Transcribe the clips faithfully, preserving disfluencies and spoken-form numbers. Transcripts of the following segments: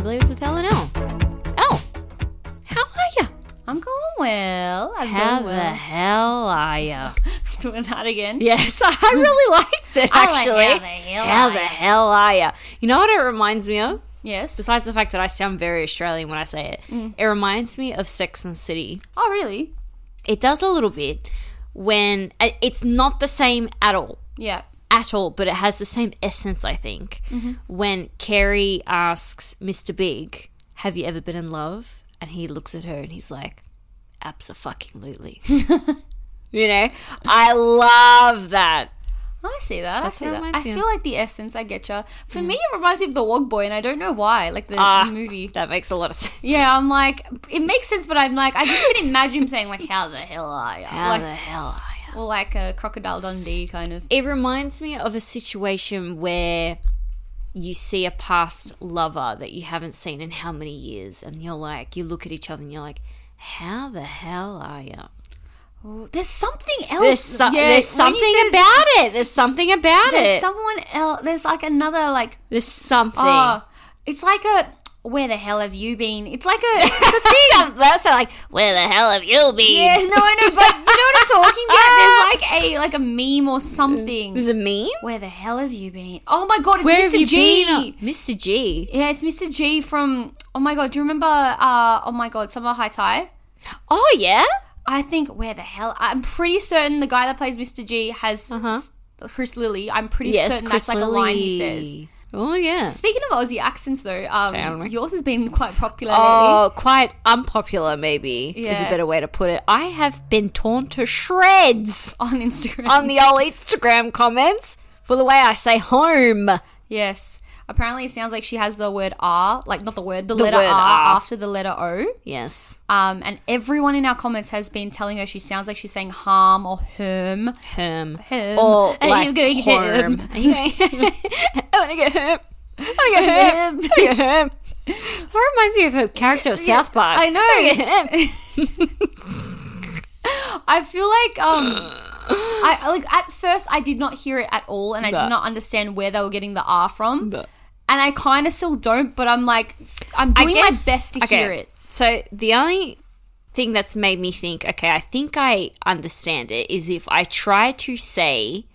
Believers with Elle and Elle. Elle, how are you? I'm going well. I'm How going the well. hell are you? Doing that again? Yes, I really liked it, I like actually. how the hell How are the ya? hell are you? You know what it reminds me of? Yes. Besides the fact that I sound very Australian when I say it, Mm. it reminds me of Sex and the City. Oh, really? It does a little bit when it's not the same at all. Yeah. At all, but it has the same essence, I think. Mm-hmm. When Carrie asks Mister Big, have you ever been in love? And he looks at her and he's like, abso-fucking-lutely. You know? I love that. I see that. That's I see what it that. I reminds me of. feel like the essence. I get ya. For me, it reminds me of the Wog Boy, and I don't know why. Like the, Ah, the movie. That makes a lot of sense. Yeah, I'm like, it makes sense, but I'm like, I just can imagine him saying like, "How the hell are ya?" How like, the hell are you? or like a Crocodile Dundee kind of. It reminds me of a situation where you see a past lover that you haven't seen in how many years, and you're like, you look at each other and you're like, how the hell are you? Oh, there's something else. There's, so- Yeah, there's when you something said- about it. There's something about There's it. someone else. There's like another like. there's something. Oh, it's like a. Where the hell have you been? It's like a. It's a thing. Sound- That's like, where the hell have you been? Yeah, no, I know, but you know what I'm talking about? There's like a like a meme or something. There's a meme? Where the hell have you been? Oh my god, it's Where Mister have you G. been? Mister G. Yeah, it's Mister G from. Oh my god, do you remember? Uh, oh my god, Summer High Tide. Oh, yeah? I think where the hell? I'm pretty certain the guy that plays Mister G has Uh-huh. Chris Lilly. I'm pretty Yes, certain Chris that's like Lilly. a line he says. Oh, yeah. Speaking of Aussie accents, though, Tell um, me. yours has been quite popular lately. Oh, quite unpopular, maybe, is a Yeah. better way to put it. I have been torn to shreds On Instagram. on the old Instagram comments for the way I say home. Yes. Apparently, it sounds like she has the word R, like not the word, the, The letter word R, R. after the letter O. Yes. Um, and everyone in our comments has been telling her she sounds like she's saying harm or herm. Herm. Herm. Or Are like you going horm. herm? Are you going I want to get herm. I want to get herm. I want to get herm. That reminds me of a character of South Park. I know. I want to get herm. I feel like um, I like at first I did not hear it at all, and I No. did not understand where they were getting the R from. No. And I kind of still don't, but I'm like, I'm I doing guess- my best to okay, hear it. So the only thing that's made me think, okay, I think I understand it, is if I try to say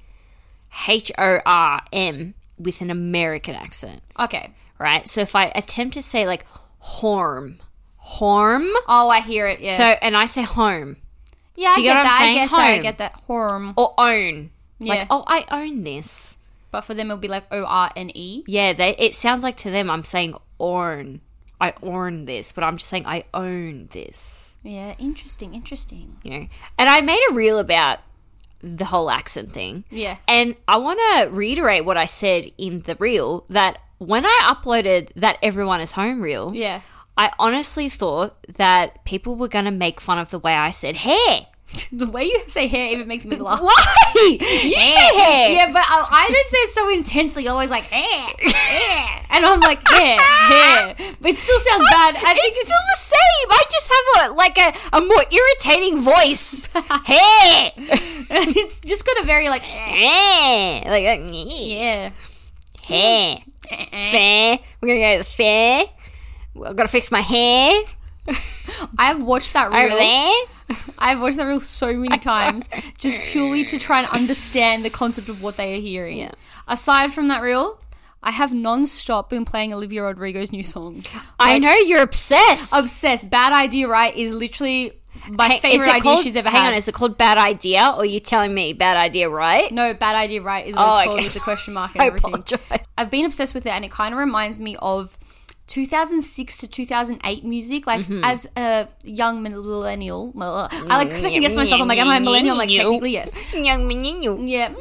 H O R M with an American accent, Okay. right? So if I attempt to say like horm, horm, Oh, I hear it. Yeah. so and I say home yeah, I do you get get what I'm that. I saying? get that. I Home. get that. Horm. or own, Yeah. like oh I own this. But for them, it'll be like O R N E. Yeah, they, it sounds like to them I'm saying own. I own this, but I'm just saying I own this. Yeah, interesting, interesting. You know, and I made a reel about the whole accent thing. Yeah. And I want to reiterate what I said in the reel, that when I uploaded that Everyone is Home reel, Yeah. I honestly thought that people were going to make fun of the way I said hair. The way you say hair even makes me laugh. Why? You say hair. Yeah, but I, I don't say it so intensely. Always like hair, hair, and I'm like hair, hair. But it still sounds bad. I think It's it's still the same. I just have a like a, a more irritating voice. Hair. it's just got a very like Hair. Like that. yeah. Hair. Fair. We're going to go to the fair. I've got to fix my hair. I've watched that Over reel. there. I've watched that reel so many times, just purely to try and understand the concept of what they are hearing. Yeah. Aside from that reel, I have non-stop been playing Olivia Rodrigo's new song. I Like, know you're obsessed. Obsessed. Bad Idea, right, is literally my Hey, is favorite it idea called- she's ever hang had. on, is it called Bad Idea, or are you telling me Bad Idea, right? No, Bad Idea, right, is what Oh, it's okay. called with the question mark and I everything. apologize. I've been obsessed with it, and it kind of reminds me of two thousand six to two thousand eight music. Like, Mm-hmm. as a young millennial, I like second guess myself. I'm like, am I a millennial? I'm like, technically, yes. Young menino. Yeah.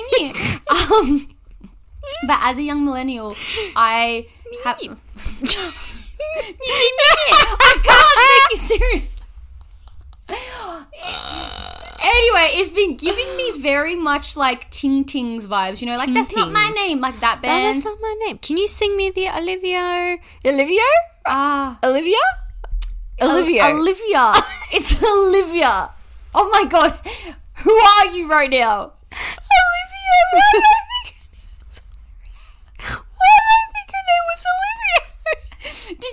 um, but as a young millennial, I have. I can't make you serious. Anyway, it's been giving me very much like Ting Tings vibes, you know, like Ting that's not my Tings. name, like that No, band. that's not my name. Can you sing me the Olivia? Olivia? Ah, Olivia? Olivia. Ol- Olivia. It's Olivia. Oh my god, who are you right now? Olivia. Why did I think? Why did I think her name was Olivia? Did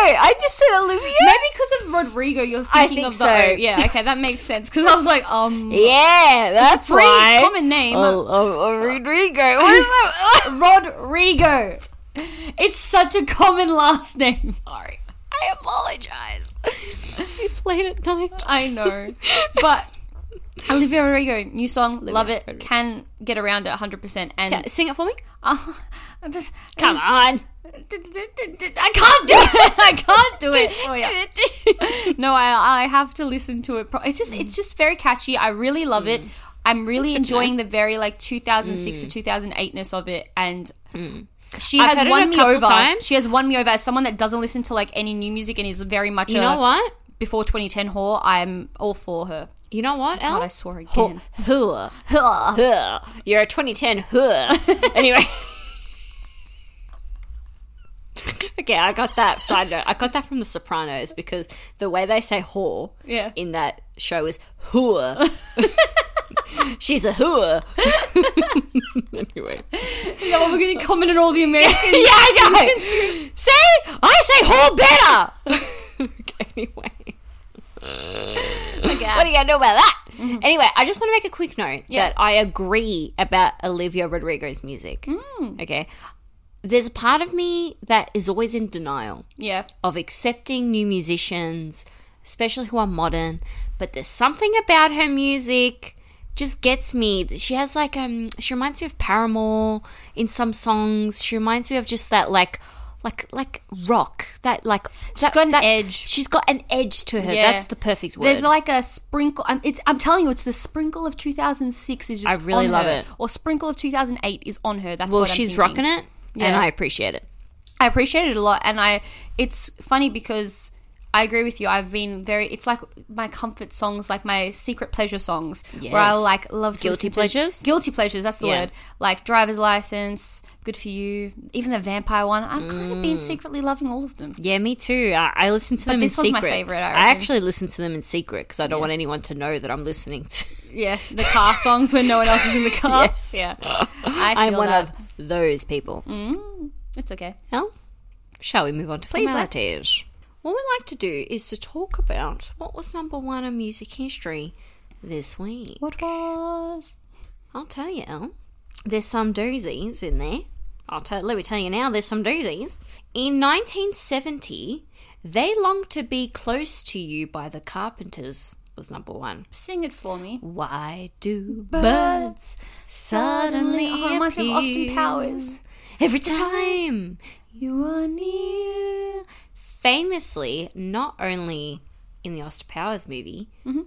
I just said Olivia. Maybe because of Rodrigo, you're thinking I think of the so. O. Yeah, okay, that makes sense. Because I was like, um, Yeah, that's pretty why. common name. Oh, oh, oh, Rodrigo. What is that? Rodrigo. It's such a common last name. Sorry. I apologize. It's late at night. I know. But Olivia Rodrigo, new song, Olivia love it. Rodrigo. Can get around it one hundred percent. And Yeah, sing it for me. uh, I just, Come on. I can't do it. I can't do it. Oh, yeah. No, I I have to listen to it. Pro- It's just it's just very catchy. I really love it. I'm really That's good to enjoying the very like two thousand six to two thousand eight-ness of it, and she I've has heard it won a me couple over. times. She has won me over as someone that doesn't listen to like any new music and is very much You a know what? before twenty ten whore. I'm all for her. You know what, Elle? God, I swore again. Huh. Huh. Huh. You're a twenty ten huh. Anyway. Okay, I got that. Side note, I got that from The Sopranos because the way they say whore Yeah. in that show is whore. She's a whore. Anyway. Yeah, well, we're going to comment on all the Americans. Yeah, I know. See? I say whore better. Okay, anyway. Okay. What are you going to do about that? Mm-hmm. Anyway, I just want to make a quick note Yeah. that I agree about Olivia Rodrigo's music. Mm. Okay. There's a part of me that is always in denial Yeah. of accepting new musicians, especially who are modern, but there's something about her music just gets me. She has like um she reminds me of Paramore in some songs. She reminds me of just that like like like rock. That like She's that, got an that- edge. She's got an edge to her. Yeah. That's the perfect word. There's like a sprinkle. I'm, it's, I'm telling you, it's the sprinkle of two thousand six is just I really on love her. it. Or sprinkle of two thousand eight is on her. That's well, what I'm she's thinking. rocking it, and Yeah. I appreciate it. I appreciate it a lot, and I. It's funny because I agree with you. I've been very. It's like my comfort songs, like my secret pleasure songs, where I Yes. like love to Guilty listen to- pleasures? Guilty pleasures. That's the Yeah. word. Like Driver's License, Good for You, even the Vampire one. I've kind of been secretly loving all of them. Yeah, me too. I, I listen to But them this in was my secret. favourite, I I, reckon. actually listen to them in secret because I don't want anyone to know that I'm listening to. Yeah, the car songs when no one else is in the car. Yes. Yeah, I I'm feel one that. of those people. It's okay. Well, shall we move on to Please, formalities? What we like to do is to talk about what was number one in music history this week. What was? I'll tell you, Elle. There's some doozies in there. I'll tell. Let me tell you now. There's some doozies. In nineteen seventy, They Long to Be Close to You by the Carpenters was number one. Sing it for me. Why do birds suddenly Oh, it reminds me of Austin appear Powers. every time You are near. famously, not only in the Austin Powers movie,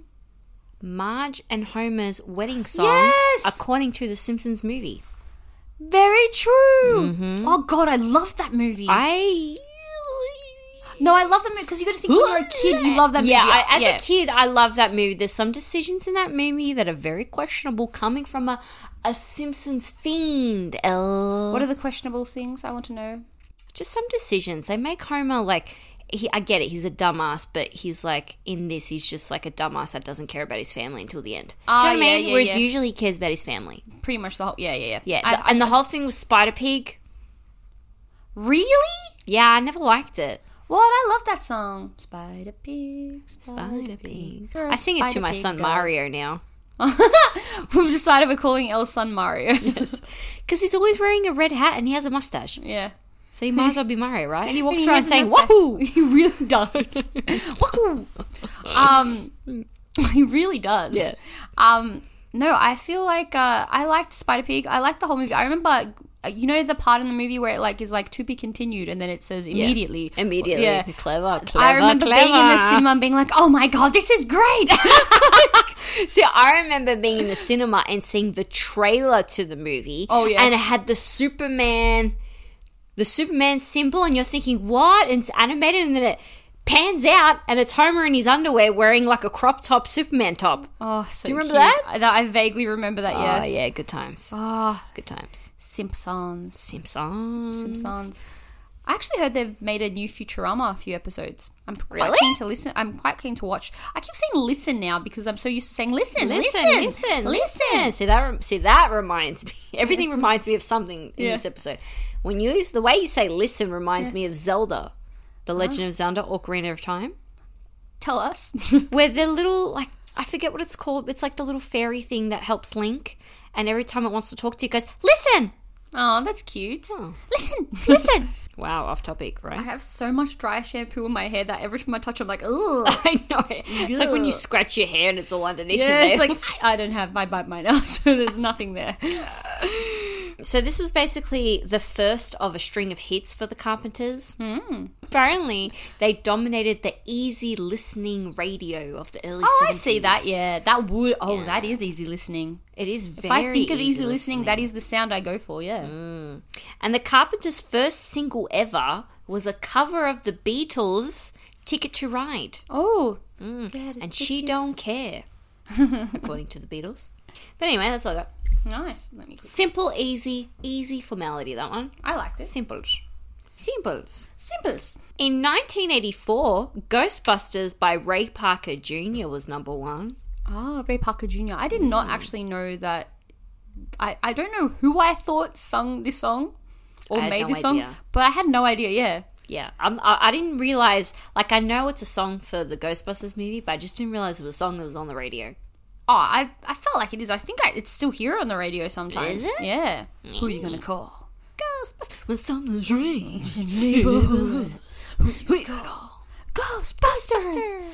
Marge and Homer's wedding song, Yes! according to the Simpsons movie. Very true. Oh God, I love that movie. I no, I love that movie because you got to think when you're a kid, you love that movie. Yeah, I, as Yeah. a kid, I love that movie. There's some decisions in that movie that are very questionable, coming from a a Simpsons fiend. Elle. What are the questionable things I want to know? Just some decisions. They make Homer like he, I get it, he's a dumbass, but he's like in this he's just like a dumbass that doesn't care about his family until the end. Oh, Do you know what yeah, I mean? yeah, Whereas yeah. usually he cares about his family. Pretty much the whole. Yeah, yeah, yeah. Yeah, I- the- and the whole thing with Spider Pig. Really? Yeah, I never liked it. What? I love that song. Spider Pig. Spider Pig. You're a I sing it to Spider my Pig, son girls. Mario now. We've decided we're calling Elle's son Mario. Yes. Because he's always wearing a red hat and he has a mustache. Yeah. So he might as well be Mario, right? And he walks He around has a saying, mustache. wahoo! He really does. Wahoo! Um, he really does. Yeah. Um, no, I feel like uh, I liked Spider Pig. I liked the whole movie. I remember, uh, you know, the part in the movie where it like is like to be continued, and then it says immediately. Immediately. Yeah. Clever, clever, I remember clever. being in the cinema and being like, "Oh my god, this is great!" See, I remember being in the cinema and seeing the trailer to the movie. Oh, yeah. And it had the Superman, the Superman symbol, and you're thinking, what? And it's animated, and then it pans out, and it's Homer in his underwear wearing like a crop top Superman top. Oh, so Do you remember cute. that? I, that- I vaguely remember that. Yes. Oh, yeah, good times. Oh, Good times. Simpsons. Simpsons. Simpsons. I actually heard they've made a new Futurama a few episodes. I'm quite Really? keen to listen. I'm quite keen to watch. I keep saying listen now because I'm so used to saying listen, Listen, listen, listen, listen. See that? rem- See that reminds me. Everything reminds me of something in Yeah. this episode. When you use the way you say "listen" reminds me of Zelda. The Legend of Zelda Ocarina of Time. Tell us. Where the little, like, I forget what it's called. It's like the little fairy thing that helps Link. And every time it wants to talk to you, it goes, listen! Oh, that's cute. Oh. Listen, listen. Wow, off topic, right? I have so much dry shampoo in my hair that every time I touch it, I'm like, ugh. I know. It's like when you scratch your hair and it's all underneath Yeah, your nails. it's like, I don't have my bite mine now, so there's nothing there. So this was basically the first of a string of hits for the Carpenters. Mm. Apparently, they dominated the easy listening radio of the early Oh, seventies. I see that, yeah. That would, oh, Yeah. that is easy listening. It is very If I think of easy, easy listening, that is the sound I go for, yeah. Mm. And the Carpenters' first single ever was a cover of the Beatles' Ticket to Ride. Oh. Mm. And She Don't Care, according to the Beatles. But anyway, that's all I got. Nice. Let me. Simple, easy, easy formality, that one. I liked it. Simples. Simples. Simples. In nineteen eighty-four, Ghostbusters by Ray Parker Junior was number one. Ah, Ray Parker Junior I did not actually know that. I, I don't know who I thought sung this song or I had made no this song, idea. but I had no idea, yeah. Yeah, um, I, I didn't realize, like, I know it's a song for the Ghostbusters movie, but I just didn't realize it was a song that was on the radio. Oh, I, I felt like it is. I think I, it's still here on the radio sometimes. Is it? Yeah. Who are you going to call? Ghostbusters. When something's strange in the neighborhood, who you gonna call? Ghostbusters!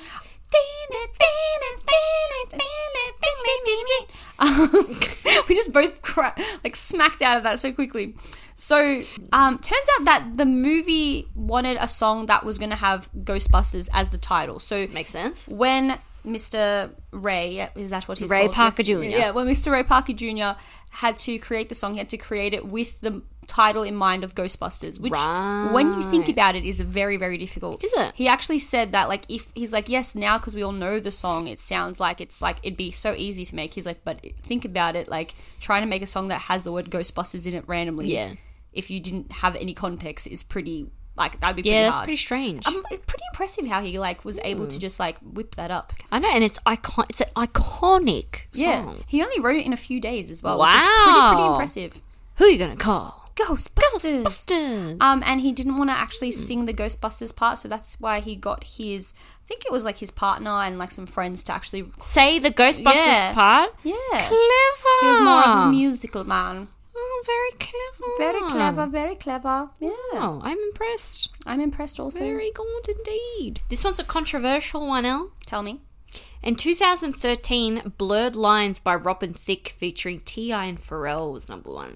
We just both cra- like smacked out of that so quickly. So, um, turns out that the movie wanted a song that was going to have Ghostbusters as the title. So, Makes sense. when Mister Ray, is that what he's Ray called? Parker Junior Yeah, when Mister Ray Parker Junior had to create the song, he had to create it with the title in mind of Ghostbusters, which when you think Right. about it is very, very difficult. Is it? He actually said that, like, if he's like, yes, now because we all know the song, it sounds like it's like it'd be so easy to make. He's like, but think about it, like trying to make a song that has the word Ghostbusters in it randomly. Yeah. If you didn't have any context, is pretty like that'd be pretty Yeah, that's hard. pretty strange. Um, it's pretty impressive how he like was able to just like whip that up. I know, and it's icon. It's an iconic Yeah, song. he only wrote it in a few days as well, which is pretty pretty Wow. impressive. Who are you gonna call? Ghostbusters. Ghostbusters. Um, and he didn't want to actually sing the Ghostbusters part, so that's why he got his. I think it was like his partner and like some friends to actually. Say the Ghostbusters Yeah. part. Yeah, Clever. he was more of a musical man. Oh, very clever. Very clever, very clever. Yeah, Oh, I'm impressed. I'm impressed. Also, Very good indeed. This one's a controversial one, El. tell me. In two thousand thirteen, Blurred Lines by Robin Thicke featuring T I and Pharrell was number one.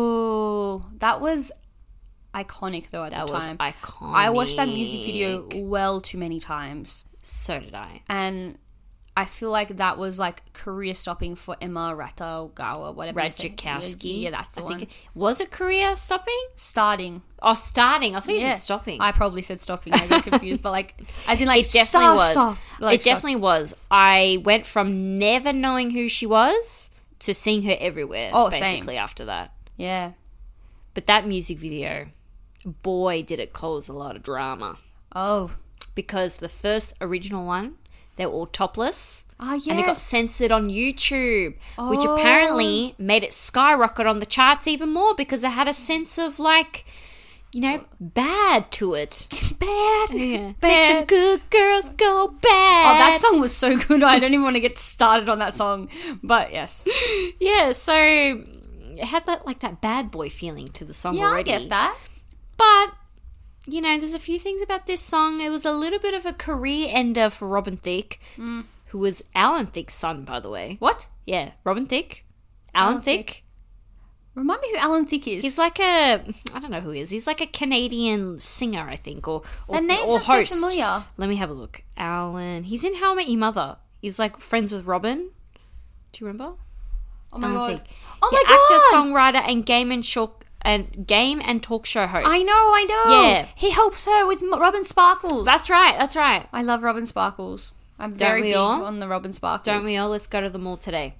Oh, that was iconic though at That the was time. iconic. I watched that music video well too many times, So did I. and I feel like that was like career stopping for Emma Ratajkowski, whatever. you say. Radzikowski. Yeah, that's the I one. think it, was it career stopping? Starting. Oh, starting. I thought you Yeah. said stopping. I probably said stopping. I got confused, but like, as in like, It definitely start, was. stop. Like, it definitely was. I went from never knowing who she was to seeing her everywhere. Oh, same. basically after that. stop. Yeah. But that music video, boy, did it cause a lot of drama. Oh. Because the first original one, they were all topless. Ah, yes. And it got censored on YouTube, which Oh. apparently made it skyrocket on the charts even more because it had a sense of like, you know, bad to it. Bad. Yeah. Bad. Make them good girls go Oh, bad. that song was so good. I don't even want to get started on that song. But yes. Yeah, so it had that like that bad boy feeling to the song Yeah, already. I get that. But you know, there's a few things about this song. It was a little bit of a career ender for Robin Thicke, Mm. who was Alan Thicke's son, by the way. What? Yeah, Robin Thicke, Alan, Alan Thicke. Remind me who Alan Thicke is. He's like a, I don't know who he is. He's like a Canadian singer, I think, or or, The names or are so host. familiar. Let me have a look. Alan. He's in How I Met Your Mother. He's like friends with Robin. Do you remember? Oh my Alan god. Thicke. Oh Yeah, my god. actor, songwriter, and game and show and game and talk show host. I know, I know. Yeah. He helps her with M- Robin Sparkles. That's right. That's right. I love Robin Sparkles. I'm very we big all? on the Robin Sparkles. Don't we all? Let's go to the mall today.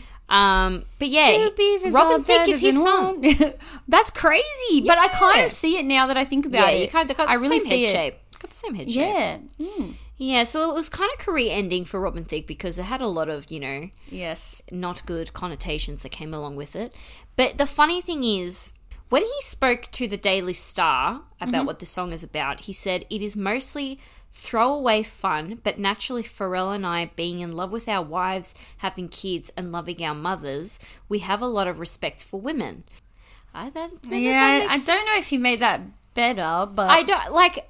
Um, but yeah, Two beavers Robin are Thicke is better his than song. one. That's crazy, but I kind Yeah. of see it now that I think about Yeah, it. you kind of got I the really same see head it. shape. Got the same head shape. Yeah. Mm. Yeah, so it was kind of career ending for Robin Thicke because it had a lot of, you know, Yes. not good connotations that came along with it. But the funny thing is, When he spoke to the Daily Star about mm-hmm. what the song is about, he said, "It is mostly throwaway fun, but naturally Pharrell and I, being in love with our wives, having kids, and loving our mothers, we have a lot of respect for women." I don't Yeah, I don't know if he made that better, but... I don't, like...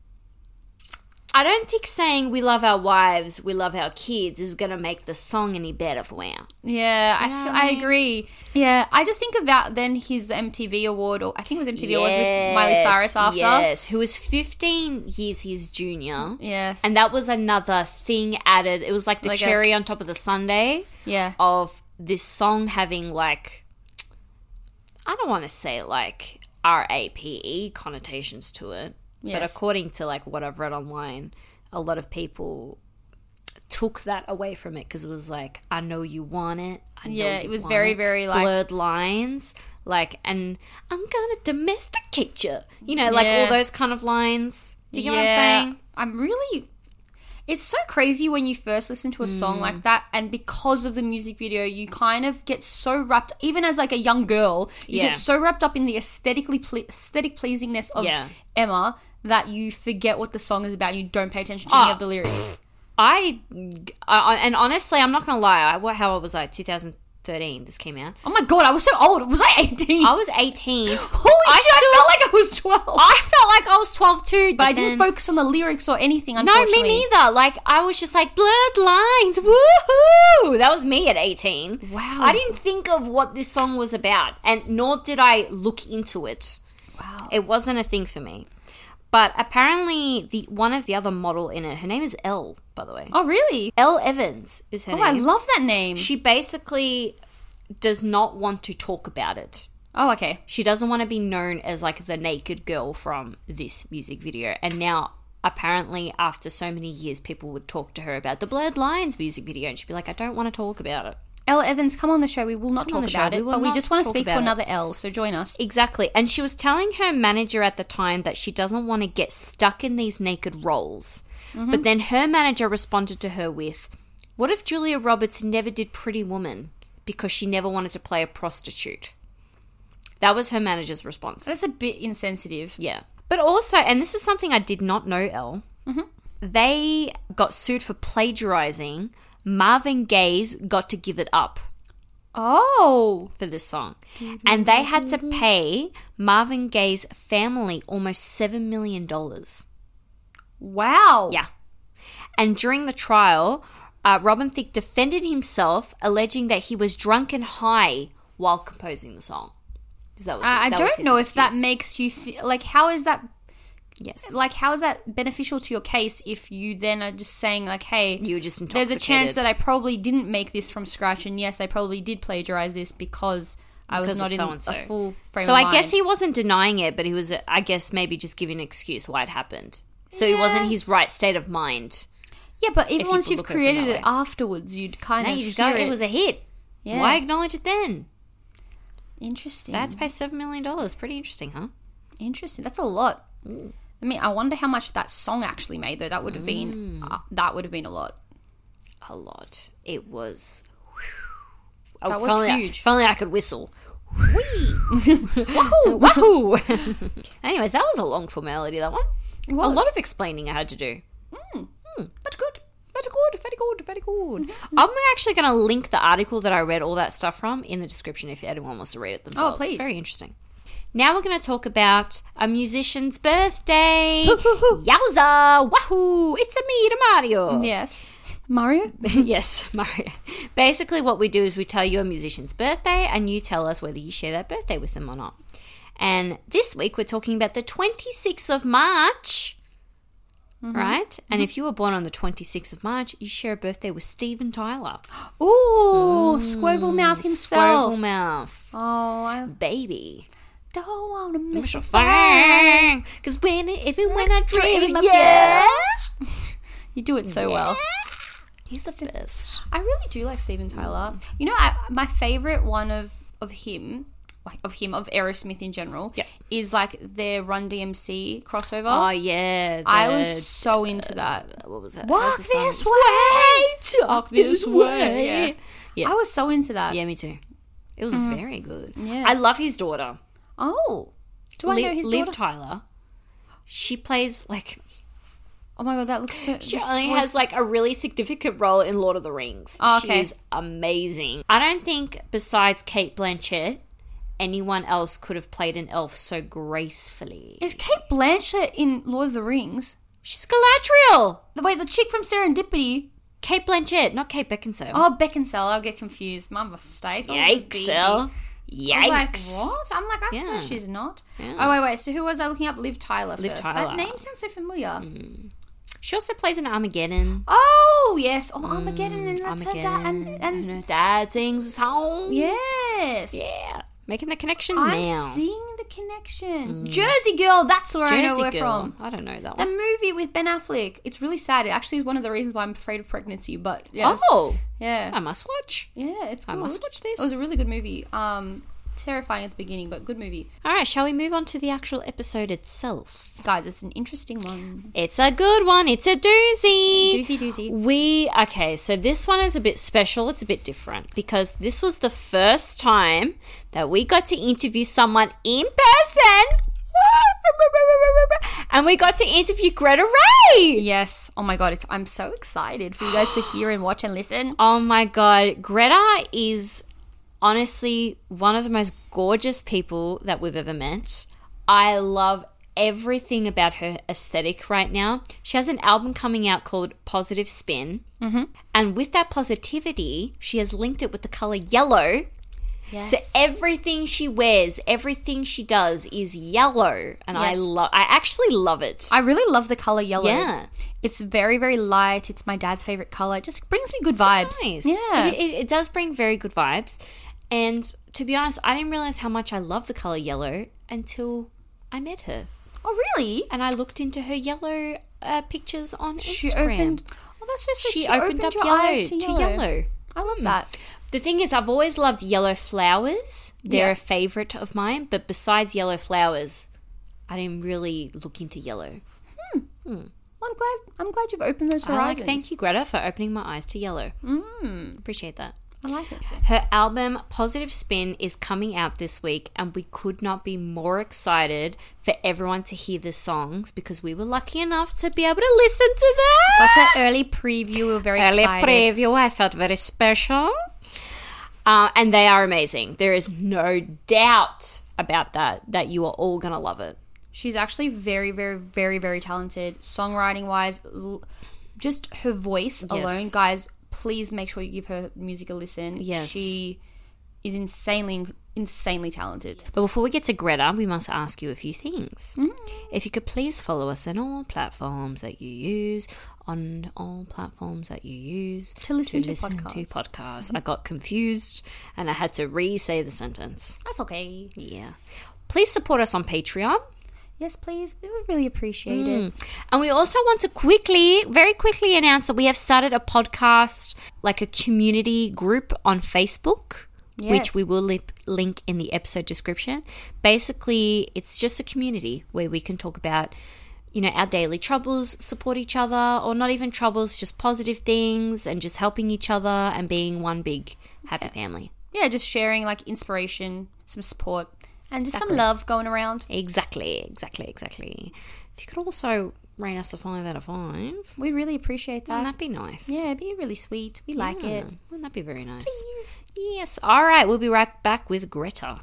I don't think saying we love our wives, we love our kids is going to make the song any better for Wow. Yeah, I, feel, I agree. Yeah, I just think about then his M T V award, or I think it was M T V yes, Awards with Miley Cyrus after. Yes, who was fifteen years his junior. Yes. And that was another thing added. It was like the like cherry a, on top of the sundae yeah. of this song having like, I don't want to say like R A P E connotations to it. Yes. But according to like what I've read online, a lot of people took that away from it because it was like, I know you want it. I know yeah, you it was want very, it. very like blurred lines, like, and I'm gonna domesticate you. You know, like yeah. all those kind of lines. Do you get yeah. what I'm saying? I'm really. It's so crazy when you first listen to a song Mm. like that, and because of the music video, you kind of get so wrapped. Even as like a young girl, you Yeah. get so wrapped up in the aesthetically ple- aesthetic pleasingness of Yeah. Emma that you forget what the song is about. You don't pay attention to Oh. any of the lyrics. I, I and honestly, I'm not gonna lie. I, what? How old was I? twenty thirteen. This came out. Oh my god, I was so old. Was I eighteen? I was eighteen. Holy I shit! still- I felt like I was twelve. I felt like I was twelve too, but I then- didn't focus on the lyrics or anything. No, Unfortunately. me neither. Like, I was just like, blurred lines, woohoo! That was me at eighteen. Wow. I didn't think of what this song was about, and nor did I look into it. Wow. It wasn't a thing for me. But apparently, the one of the other model in it, her name is Elle, by the way. Oh really? Elle Evans is her Oh, name. I love that name. She basically does not want to talk about it. Oh, okay. She doesn't want to be known as like the naked girl from this music video. And now, apparently, after so many years, people would talk to her about the Blurred Lines music video, and she'd be like, I don't want to talk about it. Elle Evans, come on the show. We will not Come on talk the show. about We it, will but we not just want to talk speak to about it. another Elle, so join us. Exactly. And she was telling her manager at the time that she doesn't want to get stuck in these naked roles. Mm-hmm. But then her manager responded to her with, what if Julia Roberts never did Pretty Woman because she never wanted to play a prostitute? That was her manager's response. That's a bit insensitive. Yeah. But also, and this is something I did not know, Elle, Mm-hmm. they got sued for plagiarizing. Marvin Gaye's Got to Give It Up Oh. for this song. And they had to pay Marvin Gaye's family almost seven million dollars. Wow. Yeah. And during the trial, uh, Robin Thicke defended himself, alleging that he was drunk and high while composing the song. 'Cause That was, I, I that was don't his know if that excuse. makes you feel like how is that Yes. like how is that beneficial to your case if you then are just saying like, hey, You were just there's a chance intoxicated. that I probably didn't make this from scratch, and yes, I probably did plagiarize this because I Because was of not in so-and-so. a full frame So of I mind. guess he wasn't denying it, but he was, I guess, maybe just giving an excuse why it happened. So he wasn't Yeah. his right state of mind. Yeah, but even you once could you've look at it from created that it way. afterwards, you'd kind No, of you just hear go, it was a hit. Yeah. Why acknowledge it then? Interesting. That's pay seven million dollars. Pretty interesting, huh? Interesting. That's a lot. I mean, I wonder how much that song actually made, though. That would have been uh, that would have been a lot. A lot. It was. That Oh, was if only I- huge. if only I could whistle. Wahoo! Wahoo! Anyways, that was a long formality, that one. It was. A lot of explaining I had to do. But good. Very good, very good, very good. I'm actually going to link the article that I read all that stuff from in the description if anyone wants to read it themselves. Oh, please. Very interesting. Now we're going to talk about a musician's birthday. Yowza! Wahoo! It's a me, to Mario. Yes. Mario? Yes, Mario. Basically, what we do is we tell you a musician's birthday and you tell us whether you share that birthday with them or not. And this week, we're talking about the twenty-sixth of March. Mm-hmm. Right? And if you were born on the twenty-sixth of March, you share a birthday with Steven Tyler. Ooh, Squoval Mouth himself. Squirrel Mouth. Oh, I Baby. don't want to miss Miss a a thing. thing. Because when, even when I dream, of yeah. You do it so well. He's the best. I really do like Steven Tyler. You know, I, my favorite one of, of him, like of him, of Aerosmith in general, Yeah. is like their Run D M C crossover. Oh, yeah. I the- was so into that. What was that? Walk How's the song? this way. Talk this way. Yeah. I was so into that. Yeah, me too. It was very good. Yeah. I love his daughter. Oh. Do I Liv, know his Liv daughter? Tyler. She plays like Oh my god, that looks so... she this only voice- has like a really significant role in Lord of the Rings. Oh, okay. She's amazing. I don't think besides Kate Blanchett, anyone else could have played an elf so gracefully. Is Kate Blanchett in Lord of the Rings? She's Galadriel. The wait, the chick from Serendipity. Kate Blanchett, not Kate Beckinsale. Oh, Beckinsale. I'll get confused. My mistake. Oh, Yikes, baby. El. I was like, Yikes. what? I'm like, I Yeah. swear she's not. Yeah. Oh, wait, wait. So who was I looking up? Liv Tyler Liv first. Tyler. That name sounds so familiar. She also plays in Armageddon. Oh, yes. Oh, Armageddon. And that's her dad. Armageddon. And, And and her dad sings a song. yes. Yeah. Making the connections I'm now. seeing the connections. Jersey Girl. That's where I know Jersey we're Girl. from. I don't know that The one. movie with Ben Affleck. It's really sad. It actually is one of the reasons why I'm afraid of pregnancy. But yes. Oh, Yeah. I must watch. Yeah, it's good. I must watch this. It was a really good movie. Um, terrifying at the beginning, but good movie. All right, shall we move on to the actual episode itself? Guys, it's an interesting one. It's a good one. It's a doozy. Doozy doozy. We, okay, so this one is a bit special. It's a bit different because this was the first time that we got to interview someone in person. And we got to interview Greta Ray. Yes. Oh my god, it's, I'm so excited for you guys to hear and watch and listen. Oh my God. Greta is honestly one of the most gorgeous people that we've ever met. I love everything about her aesthetic right now. She has an album coming out called Positive Spin. Mm-hmm. And with that positivity, she has linked it with the color yellow. Yes. So everything she wears, everything she does is yellow. And I Yes. love I actually love it. I really love the color yellow. Yeah. It's very, very light. It's my dad's favorite color. It just brings me good vibes. Nice. Yeah. It, it, it does bring very good vibes. And to be honest, I didn't realize how much I love the color yellow until I met her. Oh, really? And I looked into her yellow uh, pictures on She Instagram. opened. Oh, that's so sweet. she, She, opened, up your yellow eyes to to yellow. yellow. I love that. The thing is, I've always loved yellow flowers. They're Yeah. a favourite of mine. But besides yellow flowers, I didn't really look into yellow. Well, I'm glad. I'm glad you've opened those I like, horizons. thank you, Greta, for opening my eyes to yellow. Mm. Appreciate that. I like it. Her album Positive Spin is coming out this week, and we could not be more excited for everyone to hear the songs because we were lucky enough to be able to listen to them. Got an early preview. We were very Early excited. preview. I felt very special. Uh, and they are amazing. There is no doubt about that, that you are all going to love it. She's actually very, very, very, very talented. Songwriting wise, l- just her voice alone, guys. Please make sure you give her music a listen. Yes. She is insanely, insanely talented. But before we get to Greta, we must ask you a few things. If you could please follow us on all platforms that you use, on all platforms that you use To listen to listen podcasts. to podcasts. I got confused and I had to re-say the sentence. That's okay. Yeah. Please support us on Patreon. Yes, please. We would really appreciate it. And we also want to quickly, very quickly announce that we have started a podcast, like a community group on Facebook, which Yes. we will li- link in the episode description. Basically, it's just a community where we can talk about, you know, our daily troubles, support each other, or not even troubles, just positive things and just helping each other and being one big happy family. Yeah, just sharing like inspiration, some support, and just some love going around. Exactly, exactly, exactly. If you could also rate us a five out of five, We'd really appreciate that. wouldn't that be nice? Yeah, it'd be really sweet. We like Yeah, it. Wouldn't that be very nice? Yes. All right, we'll be right back with Greta.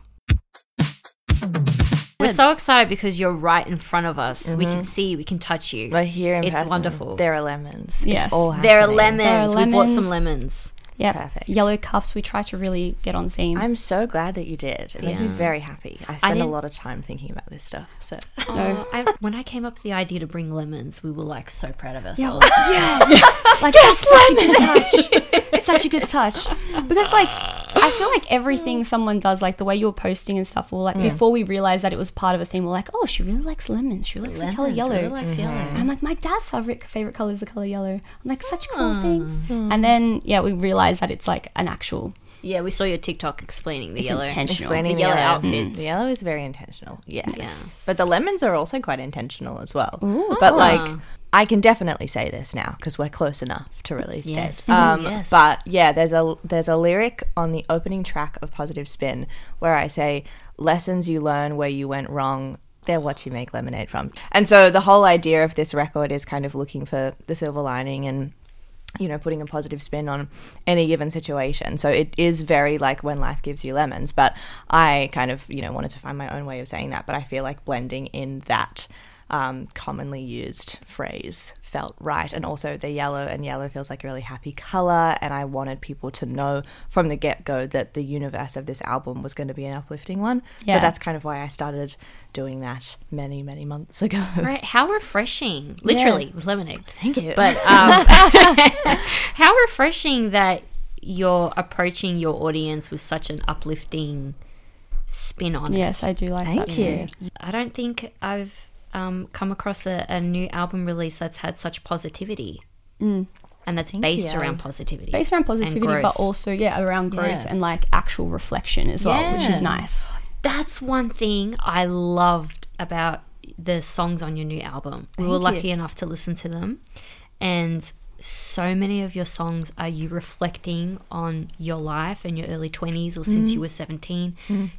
We're so excited because you're right in front of us. We can see, we can touch you. Right here in It's person, wonderful. There are lemons. Yes. It's all There are happening. lemons. There are We bought some lemons. lemons. Yeah, Perfect. yellow cups. We try to really get on theme. I'm so glad that you did. It makes me Yeah. very happy. I spend a didn't- lot of time thinking about this stuff. So Oh, I, when I came up with the idea to bring lemons, we were like so proud of Yeah. ourselves. like that's such a good touch. Such a good touch. Because like I feel like everything someone does, like the way you were posting and stuff, or like before we realized that it was part of a theme, we're like, oh, she really likes lemons. She likes the color Lemons, yellow. really likes yellow. And I'm like, my dad's favorite favorite color is the color yellow. I'm like, such cool things. And then yeah, we realized that it's like an actual. Yeah, we saw your TikTok explaining the It's yellow. intentional. explaining The yellow yellow outfits. The yellow is very intentional. Yes. Yes. But the lemons are also quite intentional as well. Ooh, but Ah. like I can definitely say this now because we're close enough to release Yes. date. Um, Ooh, yes. But yeah, there's a there's a lyric on the opening track of Positive Spin where I say lessons you learn where you went wrong, they're what you make lemonade from. And so the whole idea of this record is kind of looking for the silver lining and, you know, putting a positive spin on any given situation. So it is very like when life gives you lemons, but I kind of, you know, wanted to find my own way of saying that, but I feel like blending in that um, commonly used phrase felt right. And also the yellow, and yellow feels like a really happy color, and I wanted people to know from the get-go that the universe of this album was going to be an uplifting one. Yeah. So that's kind of why I started doing that many, many months ago. Right, how refreshing. Literally, with lemonade. Thank you. But um, how refreshing that you're approaching your audience with such an uplifting spin on it. Yes, I do like Thank that. you. I don't think I've um, come across a, a new album release that's had such positivity. Mm. And that's based you. around positivity. Based around and positivity, growth. but also, yeah, around growth Yeah. and like actual reflection as well, which Yeah. is nice. That's one thing I loved about the songs on your new album. We were Thank lucky you. enough to listen to them, and so many of your songs are you reflecting on your life and your early twenties or since you were seventeen.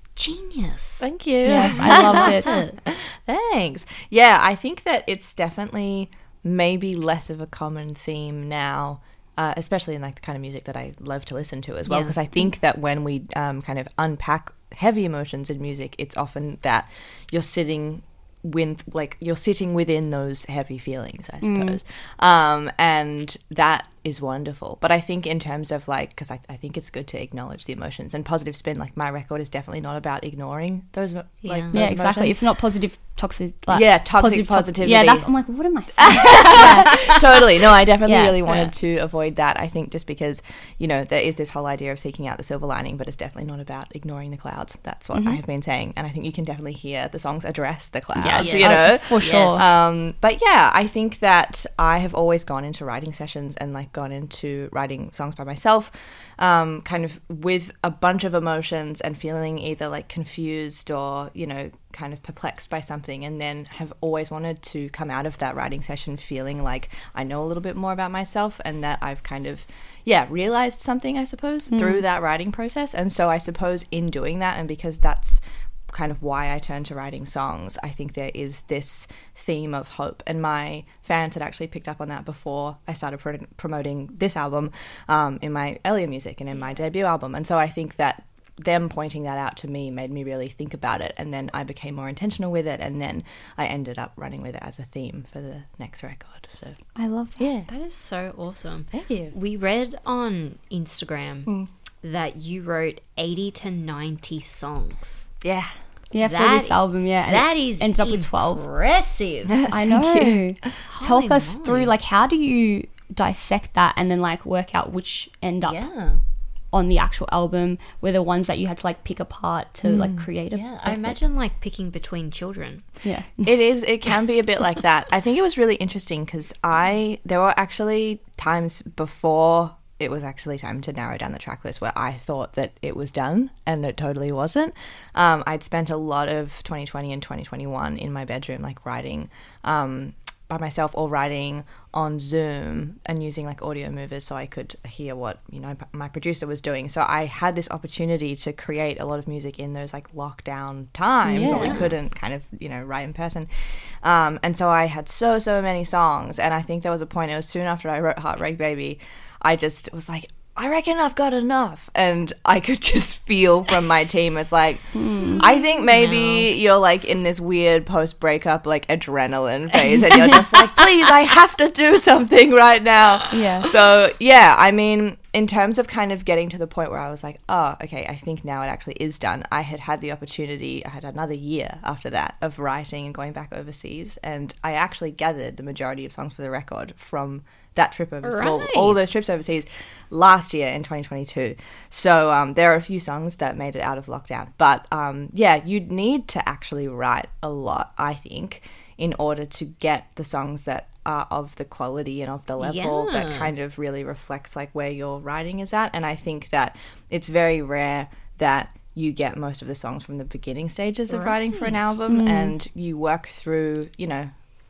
Genius. Thank you. Yes, I loved it. it. Thanks. Yeah, I think that it's definitely maybe less of a common theme now, uh, especially in like the kind of music that I love to listen to as well. Yeah. Because I think that when we um, kind of unpack heavy emotions in music, it's often that you're sitting with like you're sitting within those heavy feelings, I suppose. Um, and that is wonderful. But I think in terms of like, because I, I think it's good to acknowledge the emotions, and Positive Spin, like my record is definitely not about ignoring those mo- like Yeah. those Yeah, exactly. emotions. It's not positive toxic. Like, Yeah, toxic positive tox- positivity. Yeah, that's. I'm like, what am I saying? Totally. No, I definitely Yeah. really wanted to avoid that. I think just because, you know, there is this whole idea of seeking out the silver lining, but it's definitely not about ignoring the clouds. That's what I have been saying. And I think you can definitely hear the songs address the clouds, Yes. you know? Oh, for sure. Yes. Um, but yeah, I think that I have always gone into writing sessions and like gone into writing songs by myself, um, kind of with a bunch of emotions and feeling either like confused or, you know, kind of perplexed by something, and then have always wanted to come out of that writing session feeling like I know a little bit more about myself, and that I've kind of, yeah, realized something, I suppose, through that writing process. And so I suppose in doing that, and because that's kind of why I turned to writing songs, I think there is this theme of hope, and my fans had actually picked up on that before I started pro- promoting this album um, in my earlier music and in my debut album. And so I think that them pointing that out to me made me really think about it, and then I became more intentional with it, and then I ended up running with it as a theme for the next record. So I love that. yeah, That is so awesome. thank you. We read on Instagram that you wrote eighty to ninety songs. Yeah. Yeah, for That- this album, yeah. and That it is ended up with twelve. impressive. I know. Talk Holy us moly. through, like, how do you dissect that and then, like, work out which end up Yeah. on the actual album were the ones that you had to, like, pick apart to, like, create a Yeah, I perfect- imagine like picking between children. Yeah. It is, it can be a bit like that. I think it was really interesting because I, there were actually times before it was actually time to narrow down the track list where I thought that it was done, and it totally wasn't. Um, I'd spent a lot of twenty twenty and twenty twenty-one in my bedroom, like writing um, by myself or writing on Zoom and using like audio movers so I could hear what, you know, my producer was doing. So I had this opportunity to create a lot of music in those like lockdown times where we Yeah. couldn't kind of, you know, write in person. Um, and so I had so, so many songs. And I think there was a point, it was soon after I wrote Heartbreak Baby, I just was like, I reckon I've got enough. And I could just feel from my team, it's like, I think maybe you're like in this weird post-breakup like adrenaline phase, and you're just like, please, I have to do something right now. Yeah. So yeah, I mean, in terms of kind of getting to the point where I was like, oh, okay, I think now it actually is done. I had had the opportunity, I had another year after that of writing and going back overseas, and I actually gathered the majority of songs for the record from that trip overseas, well, all Right. those trips overseas last year in twenty twenty-two. So um, there are a few songs that made it out of lockdown. But um, yeah, you'd need to actually write a lot, I think, in order to get the songs that are of the quality and of the level that Yeah. kind of really reflects like where your writing is at. And I think that it's very rare that you get most of the songs from the beginning stages of writing for an album, and you work through, you know,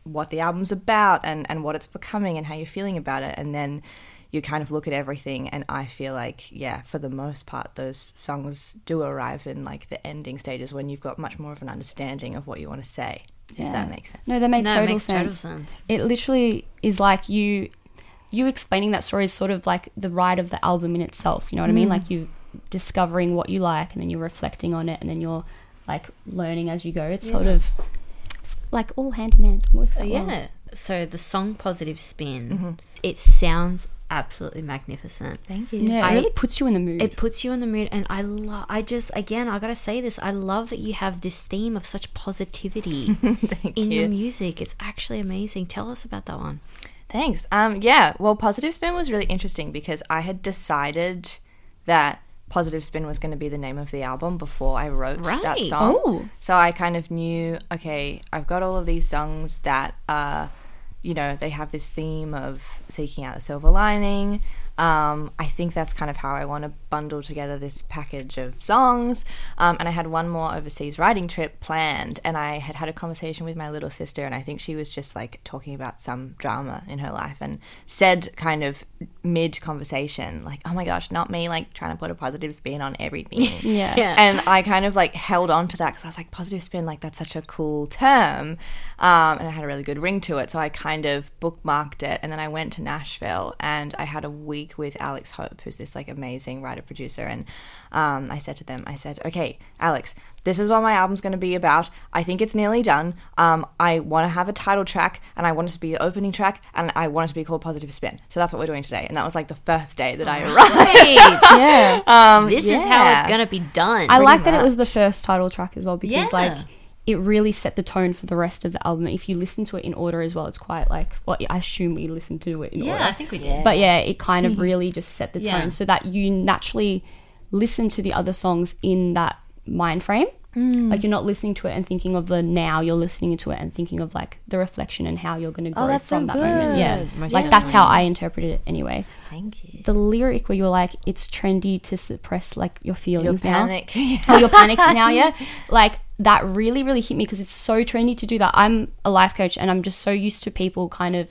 what the album's about and, and what it's becoming and how you're feeling about it. And then you kind of look at everything, and I feel like, yeah, for the most part, those songs do arrive in like the ending stages when you've got much more of an understanding of what you want to say. Yeah. If that makes sense. No, that makes, No, it total, makes sense. total sense. It literally is like you you explaining that story is sort of like the ride of the album in itself. You know what I mean? Like you discovering what you like, and then you're reflecting on it, and then you're like learning as you go. It's sort of it's like all hand in hand. It works Oh, out well. yeah. So the song Positive Spin, Mm-hmm. it sounds absolutely magnificent. Thank you. Yeah, it I- really puts you in the mood. It puts you in the mood, and I love. I just again, I gotta say this. I love that you have this theme of such positivity Thank in you. your music. It's actually amazing. Tell us about that one. Thanks. Um, yeah, well, Positive Spin was really interesting because I had decided that Positive Spin was going to be the name of the album before I wrote that Right. song. Oh. So I kind of knew, okay, I've got all of these songs that, uh, you know, they have this theme of seeking out the silver lining. Um, I think that's kind of how I want to bundle together this package of songs. Um, and I had one more overseas writing trip planned, and I had had a conversation with my little sister, and I think she was just like talking about some drama in her life and said kind of mid conversation, like, oh my gosh, not me, like trying to put a positive spin on everything. yeah. Yeah. And I kind of like held on to that because I was like, positive spin, like that's such a cool term. Um, and it had a really good ring to it. So I kind of bookmarked it. And then I went to Nashville, and I had a week with Alex Hope, who's this like amazing writer producer. And um, I said to them, I said, okay, Alex, this is what my album's going to be about. I think it's nearly done. Um, I want to have a title track, and I want it to be the opening track, and I want it to be called Positive Spin. So that's what we're doing today. And that was like the first day that I arrived. Right. Yeah. Um, This is how yeah. it's gonna be done. I like that much. it was the first title track as well, because Yeah. like it really set the tone for the rest of the album. If you listen to it in order as well, it's quite like, well, I assume we listened to it in order. yeah, I think we did. But yeah, it kind of really just set the Yeah. tone so that you naturally listen to the other songs in that mind frame. Mm. Like you're not listening to it and thinking of the now, you're listening to it and thinking of like the reflection and how you're going to grow Oh, that's from so that moment. Yeah. good. Most Like that's how I interpreted it anyway. Thank you. The lyric where you're like, it's trendy to suppress like your Your feelings now. panic. Oh, you're panicked now, yeah? Like, that really, really hit me because it's so trendy to do that. I'm a life coach, and I'm just so used to people kind of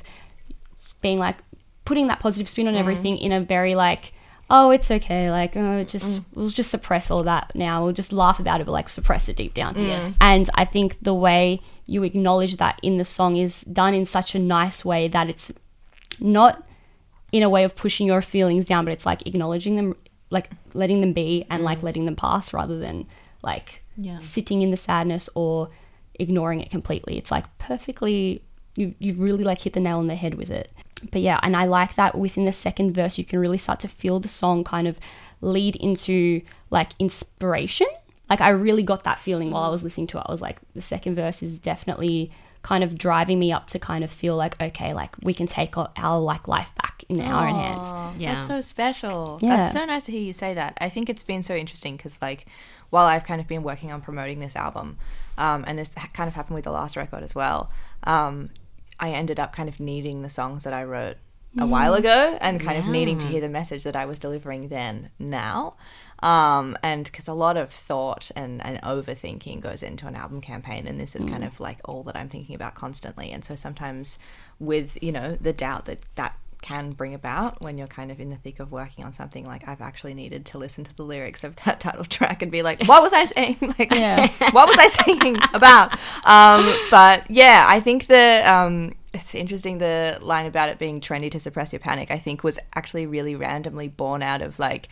being like, putting that positive spin on everything in a very like, oh, it's okay, like, oh, just, we'll just suppress all that now. We'll just laugh about it, but like suppress it deep down. Yes. And I think the way you acknowledge that in the song is done in such a nice way that it's not in a way of pushing your feelings down, but it's like acknowledging them, like letting them be and like letting them pass rather than like Yeah. sitting in the sadness or ignoring it completely. It's like perfectly, you you really like hit the nail on the head with it. But yeah, and I like that within the second verse you can really start to feel the song kind of lead into like inspiration. Like I really got that feeling while I was listening to it. I was like, the second verse is definitely kind of driving me up to kind of feel like, okay, like we can take our, our like life back in our own hands. Yeah. That's so special. Yeah. That's so nice to hear you say that. I think it's been so interesting because, like, while I've kind of been working on promoting this album, um, and this ha- kind of happened with the last record as well, um, I ended up kind of needing the songs that I wrote a while ago and kind of needing to hear the message that I was delivering then now. Um, and because a lot of thought and, and overthinking goes into an album campaign, and this is kind of like all that I'm thinking about constantly. And so sometimes with, you know, the doubt that that can bring about when you're kind of in the thick of working on something, like I've actually needed to listen to the lyrics of that title track and be like, what was I saying? Like, Yeah. what was I saying about? Um, but yeah, I think the, um, it's interesting, the line about it being trendy to suppress your panic, I think was actually really randomly born out of like,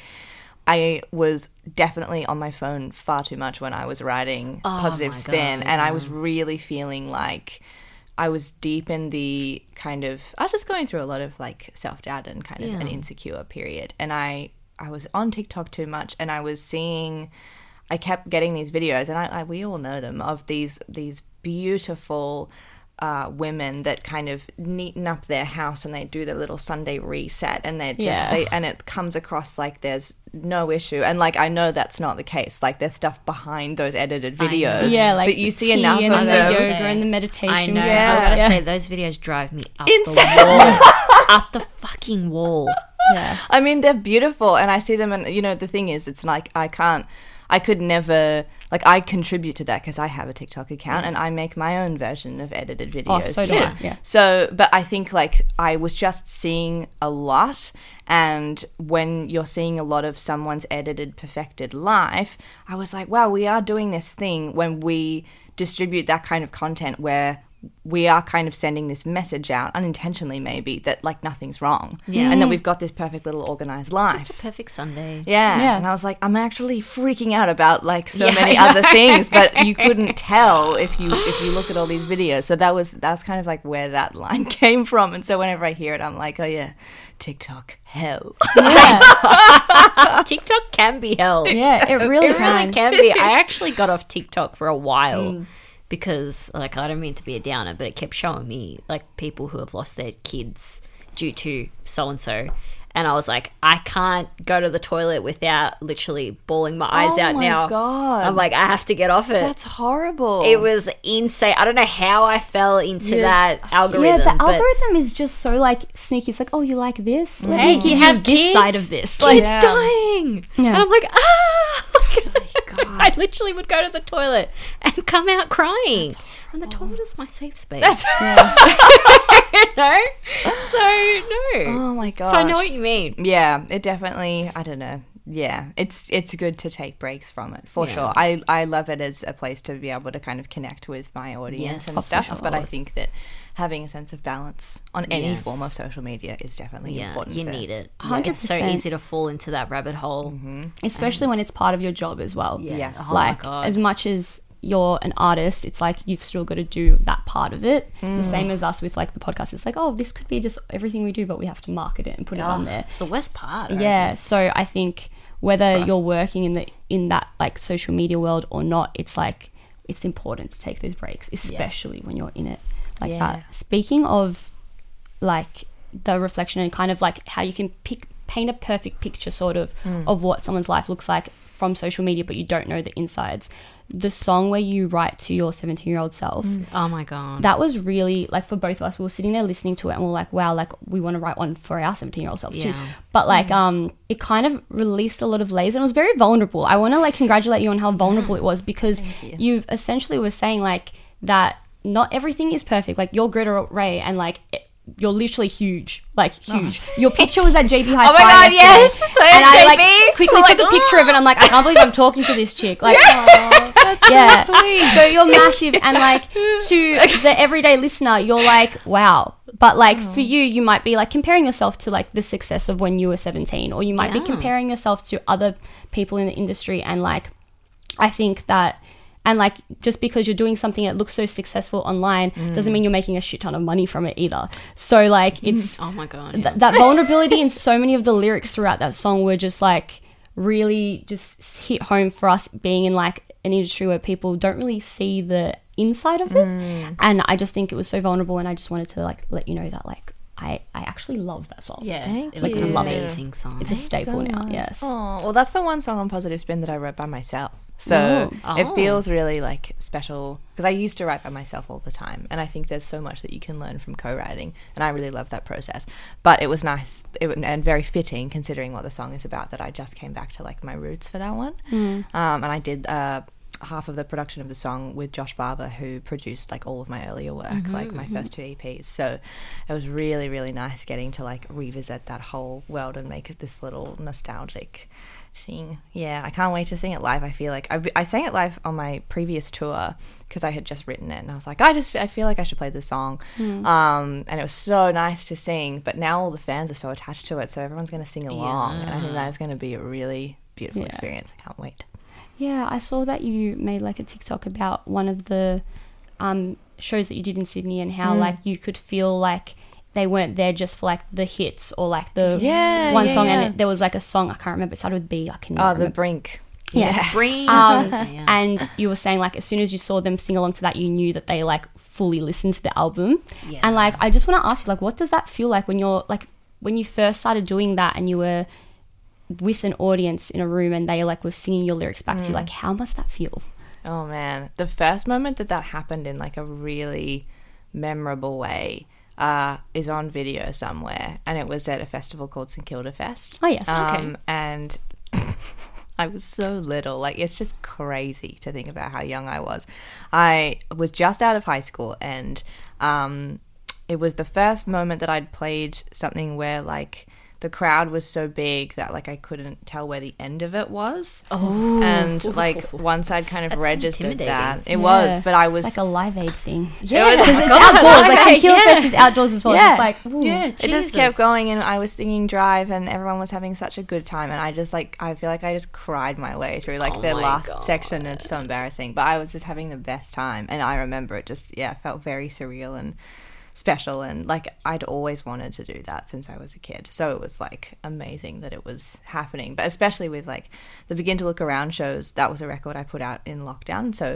I was definitely on my phone far too much when I was writing Oh Positive my Spin, God, and I yeah. was really feeling like I was deep in the kind of, I was just going through a lot of like self-doubt and kind of Yeah. an insecure period, and I I was on TikTok too much, and I was seeing, I kept getting these videos, and I, I we all know them, of these these beautiful uh, women that kind of neaten up their house and they do their little Sunday reset, and they're just Yeah. they and it comes across like there's no issue, and like I know that's not the case, like there's stuff behind those edited I know. videos, Yeah, like but you the see tea enough and of the them. yoga Say. and the meditation. I know. Yeah. I gotta Yeah. say, those videos drive me up Insane. the wall. Up the fucking wall. Yeah. I mean, they're beautiful, and I see them, and you know, the thing is, it's like I can't, I could never, like, I contribute to that because I have a TikTok account and I make my own version of edited videos Oh, so too. do I, yeah. So, but I think, like, I was just seeing a lot, and when you're seeing a lot of someone's edited, perfected life, I was like, wow, we are doing this thing when we distribute that kind of content where we are kind of sending this message out, unintentionally maybe, that, like, nothing's wrong. Yeah. And that we've got this perfect little organized life. Just a perfect Sunday. Yeah. Yeah. And I was like, I'm actually freaking out about, like, so Yeah, many I know. other things, but you couldn't tell if you if you look at all these videos. So that was that's kind of like where that line came from. And so whenever I hear it, I'm like, oh yeah, TikTok hell. Yeah, TikTok can be hell. yeah, it really It really can. can be. I actually got off TikTok for a while because, like, I don't mean to be a downer, but it kept showing me, like, people who have lost their kids due to so-and-so. And I was like, I can't go to the toilet without literally bawling my eyes Oh out my now. God. I'm like, I have to get off it. That's horrible. It was insane. I don't know how I fell into Yes. that algorithm. Yeah, the but algorithm is just so like sneaky. It's like, oh, you like this? Let Hey, me give you you have this kids? side of this. kids Like, Yeah. dying. Yeah. And I'm like, ah! I literally would go to the toilet and come out crying. And the toilet is my safe space. you know? So, no. Oh my god. So I know what you mean. Yeah, it definitely, I don't know. Yeah, it's it's good to take breaks from it, for Yeah. sure. I, I love it as a place to be able to kind of connect with my audience Yes, and of stuff, course. but I think that having a sense of balance on any Yes. form of social media is definitely Yeah, important. you for- need it. one hundred It's so percent. easy to fall into that rabbit hole. especially when it's part of your job as well. Yeah. Yes. Oh my like God. as much as you're an artist, it's like you've still got to do that part of it. The same as us with like the podcast. It's like, oh, this could be just everything we do, but we have to market it and put it on Oh, there. it's the worst part. I Yeah. So I think whether us. you're working in the in that like social media world or not, it's like it's important to take those breaks, especially when you're in it like Yeah. that. Speaking of like the reflection and kind of like how you can pick paint a perfect picture sort of of what someone's life looks like from social media, but you don't know the insides. The song where you write to your seventeen year old self, Oh my God. that was really like for both of us, we were sitting there listening to it and we we're like, wow, like we want to write one for our seventeen year old selves too. Yeah. But like um it kind of released a lot of layers and it was very vulnerable. I want to like congratulate you on how vulnerable it was, because you. you essentially were saying like that not everything is perfect. Like you're Greta Ray and like it, you're literally huge, like huge. Your picture was at J B High Oh my Five God, yesterday. yes. So and I J B, like quickly we're took like, a picture of it and I'm like, I can't believe I'm talking to this chick. Like That's yeah. so sweet. So you're massive, and like to the everyday listener, you're like, wow. But like for you, you might be like comparing yourself to like the success of when you were seventeen, or you might Yeah. be comparing yourself to other people in the industry. And like, I think that, and like just because you're doing something that looks so successful online doesn't mean you're making a shit ton of money from it either. So like it's Oh my God. th- that vulnerability in so many of the lyrics throughout that song were just like really just hit home for us being in like an industry where people don't really see the inside of it. And I just think it was so vulnerable, and I just wanted to like let you know that like I, I actually love that song. yeah. Thank It was you. an Love it. amazing song. It's a staple so now, much. yes. Oh, well, that's the one song on Positive Spin that I wrote by myself. So Oh. it Oh. feels really like special because I used to write by myself all the time, and I think there's so much that you can learn from co-writing, and I really love that process. But it was nice it, wa- and very fitting considering what the song is about that I just came back to like my roots for that one. Um, and I did uh, half of the production of the song with Josh Barber, who produced like all of my earlier work, like my first two E Ps. So it was really, really nice getting to like revisit that whole world and make it this little nostalgic thing. Yeah, I can't wait to sing it live. I feel like I, I sang it live on my previous tour because I had just written it, and I was like, I just I feel like I should play this song. Um, and it was so nice to sing. But now all the fans are so attached to it, so everyone's going to sing along, and I think that is going to be a really beautiful Yeah. experience. I can't wait. Yeah, I saw that you made like a TikTok about one of the um, shows that you did in Sydney and how like you could feel like they weren't there just for like the hits or like the Yeah, one yeah, song, yeah. and it, there was like a song I can't remember. It started with B. I can Oh, remember. the brink. Yeah. Breathe. Um, Yeah. And you were saying like as soon as you saw them sing along to that, you knew that they like fully listened to the album. Yeah. And like I just want to ask you, like, what does that feel like when you're like when you first started doing that and you were with an audience in a room and they like were singing your lyrics back to you? Like, how must that feel? Oh man, the first moment that that happened in like a really memorable way uh, is on video somewhere, and it was at a festival called St Kilda Fest. Oh yes, Um, okay. And I was so little. Like, it's just crazy to think about how young I was. I was just out of high school, and um, it was the first moment that I'd played something where, like, the crowd was so big that, like, I couldn't tell where the end of it was. Oh. And, like, once I'd kind of That's registered intimidating. that, it Yeah. was, but I was... It's like a Live Aid thing. Yeah. It was- Because it's God, outdoors. Like, Live Aid, Tequila yeah. Fest is outdoors as well. Yeah. It's like, ooh. Yeah, It just Jesus. kept going, and I was singing Drive, and everyone was having such a good time, and I just, like, I feel like I just cried my way through, like, Oh the my last God. section. It's so embarrassing, but I was just having the best time, and I remember it just, yeah, felt very surreal and special, and, like, I'd always wanted to do that since I was a kid, so it was, like, amazing that it was happening. But especially with, like, the Begin to Look Around shows, that was a record I put out in lockdown, so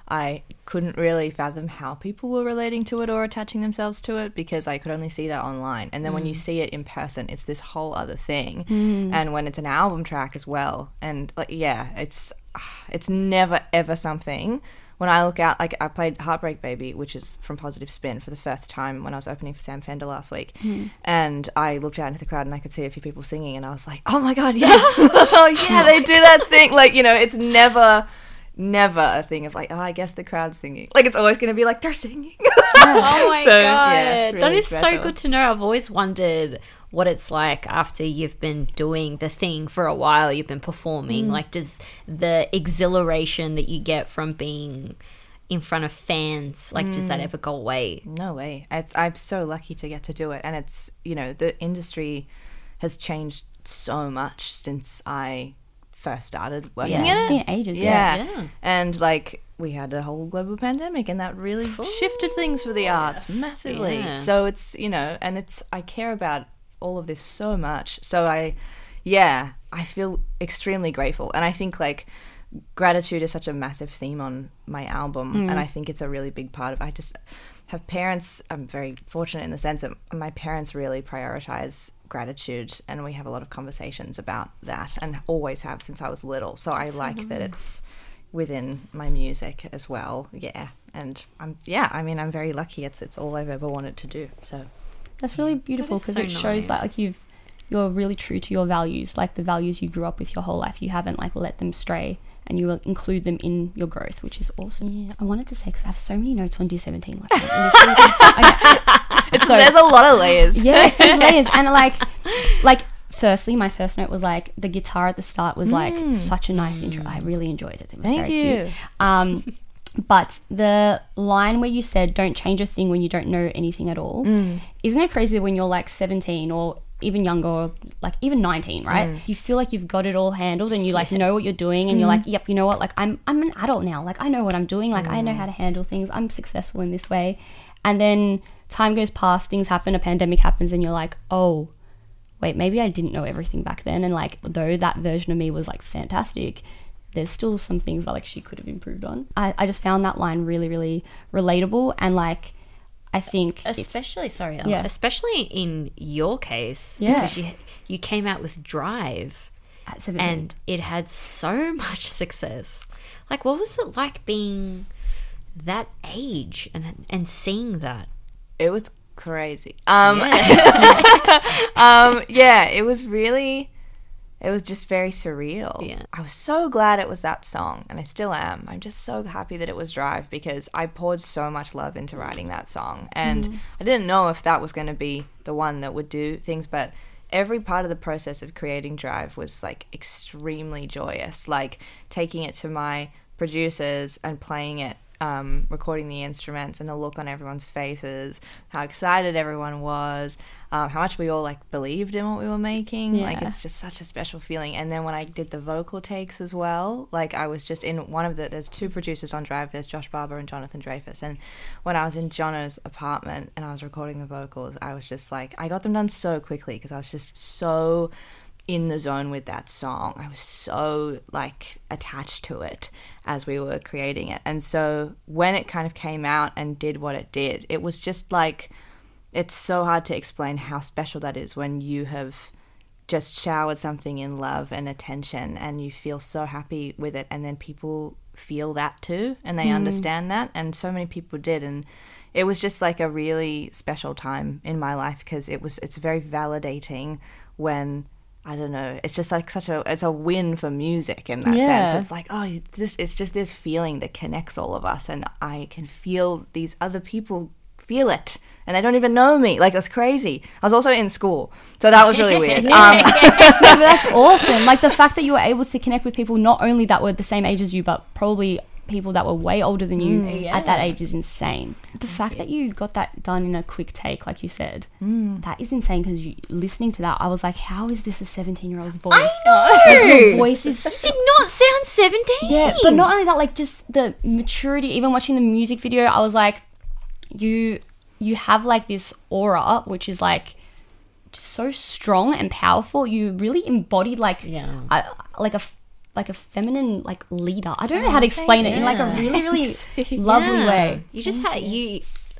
I couldn't really fathom how people were relating to it or attaching themselves to it, because I could only see that online. And then when you see it in person, it's this whole other thing. Mm. And when it's an album track as well, and, like, yeah, it's it's never ever something. When I look out, like, I played Heartbreak Baby, which is from Positive Spin, for the first time when I was opening for Sam Fender last week. Mm. And I looked out into the crowd and I could see a few people singing, and I was like, oh my God, yeah. Oh yeah, they do that thing. Like, you know, it's never, never a thing of like, oh, I guess the crowd's singing. Like, it's always going to be like, they're singing. Oh my So, God. yeah, it's that really is so special. good to know. I've always wondered what it's like after you've been doing the thing for a while, you've been performing. Like, does the exhilaration that you get from being in front of fans, like, does that ever go away? No way. It's, I'm so lucky to get to do it. And it's, you know, the industry has changed so much since I first started working Yeah, in it's it. been ages. Yeah. Yeah. Yeah. And, like, we had a whole global pandemic, and that really shifted things for the arts massively. Yeah. So it's, you know, and it's, I care about all of this so much. So I, yeah, I feel extremely grateful. And I think, like, gratitude is such a massive theme on my album, and I think it's a really big part of, I just have parents, I'm very fortunate in the sense that my parents really prioritize gratitude, and we have a lot of conversations about that, and always have since I was little. So I like that it's within my music as well. Yeah. And I'm, yeah, I mean, I'm very lucky. It's, it's all I've ever wanted to do. So That's really beautiful That is because so it shows that, nice. like, you've you're really true to your values, like the values you grew up with your whole life. You haven't, like, let them stray, and you will include them in your growth, which is awesome. Yeah, I wanted to say, because I have so many notes on Dear seventeen. Like, literally- okay. it's, So- there's a lot of layers. Yeah, there's layers. And, like, like, firstly, my first note was, like, the guitar at the start was, like, such a nice intro. I really enjoyed it. It was Thank very you. cute. Um, but the line where you said, don't change a thing when you don't know anything at all, isn't it crazy that when you're, like, seventeen or even younger, or like even nineteen, right? You feel like you've got it all handled, and you like know what you're doing, and you're like, yep, you know what? Like, I'm I'm an adult now. Like, I know what I'm doing. Like, I know how to handle things. I'm successful in this way. And then time goes past, things happen, a pandemic happens, and you're like, oh, wait, maybe I didn't know everything back then. And, like, though that version of me was, like, fantastic, there's still some things that, like, she could have improved on. I, I just found that line really, really relatable, and, like, I think it's- Especially, sorry, Ella, Yeah. especially in your case, Yeah. because you you came out with Drive, at seventeen. and it had so much success. Like, what was it like being that age and and seeing that? It was crazy. Um, Yeah. um, yeah, it was really, it was just very surreal. Yeah. I was so glad it was that song, and I still am. I'm just so happy that it was Drive, because I poured so much love into writing that song, and I didn't know if that was going to be the one that would do things, but every part of the process of creating Drive was, like, extremely joyous. Like, taking it to my producers and playing it, um, recording the instruments, and the look on everyone's faces, how excited everyone was, um, how much we all, like, believed in what we were making. Like, Yeah. it's just such a special feeling. And then when I did the vocal takes as well, like, I was just in one of the, there's two producers on Drive, there's Josh Barber and Jonathan Dreyfus, and when I was in Jono's apartment and I was recording the vocals, I was just like, I got them done so quickly because I was just so in the zone with that song. I was so, like, attached to it as we were creating it. And so when it kind of came out and did what it did, it was just like, it's so hard to explain how special that is when you have just showered something in love and attention, and you feel so happy with it, and then people feel that too, and they understand that, and so many people did. And it was just like a really special time in my life, because it was it's very validating when I don't know. It's just like such a it's a win for music in that Yeah. sense. It's like, oh, it's just it's just this feeling that connects all of us, and I can feel these other people feel it, and they don't even know me. Like, that's crazy. I was also in school, so that was really weird. Um, No, but that's awesome. Like the fact that you were able to connect with people not only that were the same age as you, but probably people that were way older than you at that Yeah. age is insane. The fact that you got that done in a quick take, like you said, that is insane. Because you listening to that, I was like, how is this a seventeen-year-old's voice? I know. Like, your voice is Did not sound seventeen. yeah, but not only that, like just the maturity. Even watching the music video, I was like, you you have like this aura, which is like just so strong and powerful. You really embodied like Yeah. a, like a f- like a feminine like leader. I don't know how to explain it in like a really really lovely Yeah. way. You just had you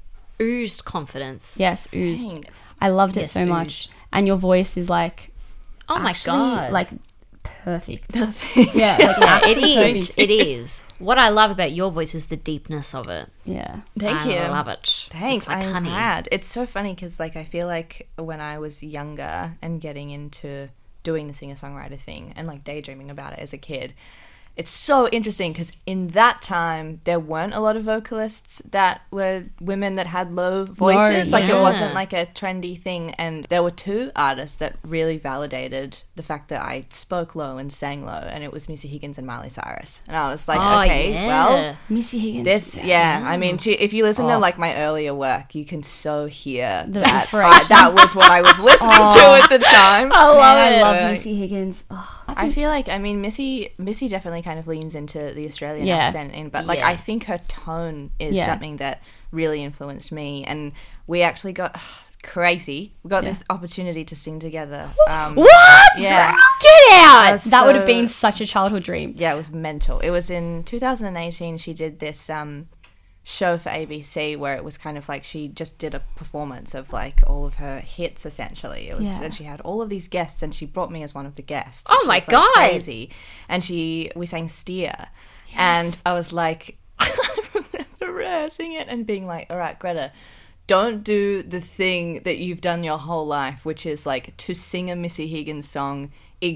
oozed confidence. Yes, oozed. Thanks. I loved it Yes, so much, oozed. and your voice is like Oh my actually, god! like perfect. yeah. Yeah, like, yeah, it actually is. perfect. It is. What I love about your voice is the deepness of it. Yeah. Thank I you. love it. Thanks. It's like I'm honey. glad. It's so funny because, like, I feel like when I was younger and getting into doing the singer-songwriter thing and, like, daydreaming about it as a kid, it's so interesting because in that time there weren't a lot of vocalists that were women that had low voices. like yeah. it wasn't like a trendy thing, and there were two artists that really validated the fact that I spoke low and sang low, and it was Missy Higgins and Miley Cyrus. And I was like, Oh, okay, yeah. well, Missy Higgins. this, yes. yeah. I mean, she, if you listen Oh. to like my earlier work, you can so hear The that inspiration. I, that was what I was listening Oh. to at the time. I Man, love I it. love Missy Higgins. Oh, I feel like, I mean, Missy, Missy definitely kind of leans into the Australian Yeah. accent, in, but like Yeah. I think her tone is Yeah. something that really influenced me, and we actually got crazy. We got Yeah. this opportunity to sing together. Um, What? Yeah. Get out! I was that would have so- been such a childhood dream. Yeah, it was mental. It was in two thousand eighteen. She did this um, show for A B C where it was kind of like she just did a performance of like all of her hits essentially. It was, Yeah. and she had all of these guests, and she brought me as one of the guests. Oh which my was, like, God. crazy! And she we sang Steer, and I was like, I remember rehearsing it and being like, all right, Greta, don't do the thing that you've done your whole life, which is like to sing a Missy Higgins song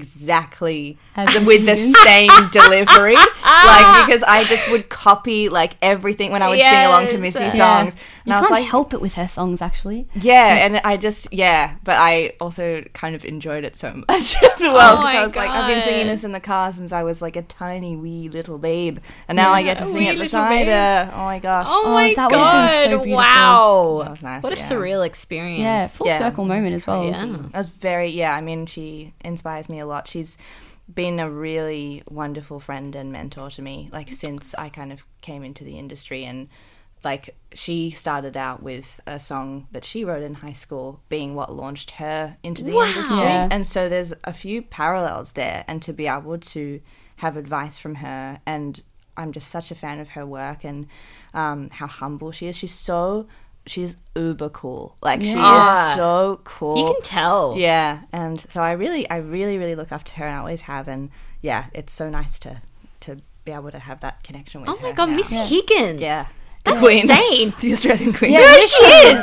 exactly As the- Missy with the Higgins? same delivery. Like, because I just would copy like everything when I would sing along to Yes. Missy Yeah. songs. You And I was can't like, help it with her songs, actually. yeah, and I just, yeah, but I also kind of enjoyed it so much as well. Oh Because my I was like, I've been singing God. this in the car since I was like a tiny wee little babe. And now I get to a sing wee it little beside babe. her. Oh my gosh. Oh, Oh, my that would've been god! so beautiful. Wow, That was nice, What a yeah. surreal experience. Yeah, full Yeah, circle it moment was as well. Yeah. I was very, yeah, I mean, she inspires me a lot. She's been a really wonderful friend and mentor to me, like, since I kind of came into the industry. And, like, she started out with a song that she wrote in high school being what launched her into the Wow. industry. Yeah. And so there's a few parallels there. And to be able to have advice from her, and I'm just such a fan of her work and um, how humble she is. She's so... She's uber cool. Like, she Yeah. is so cool. You can tell. Yeah, and so I really, I really, really look up to her, and I always have. And yeah, it's so nice to to be able to have that connection with Oh her. my god, now. Missy Yeah. Higgins. Yeah, That's Queen. insane. the Australian Queen. Yeah, There she is.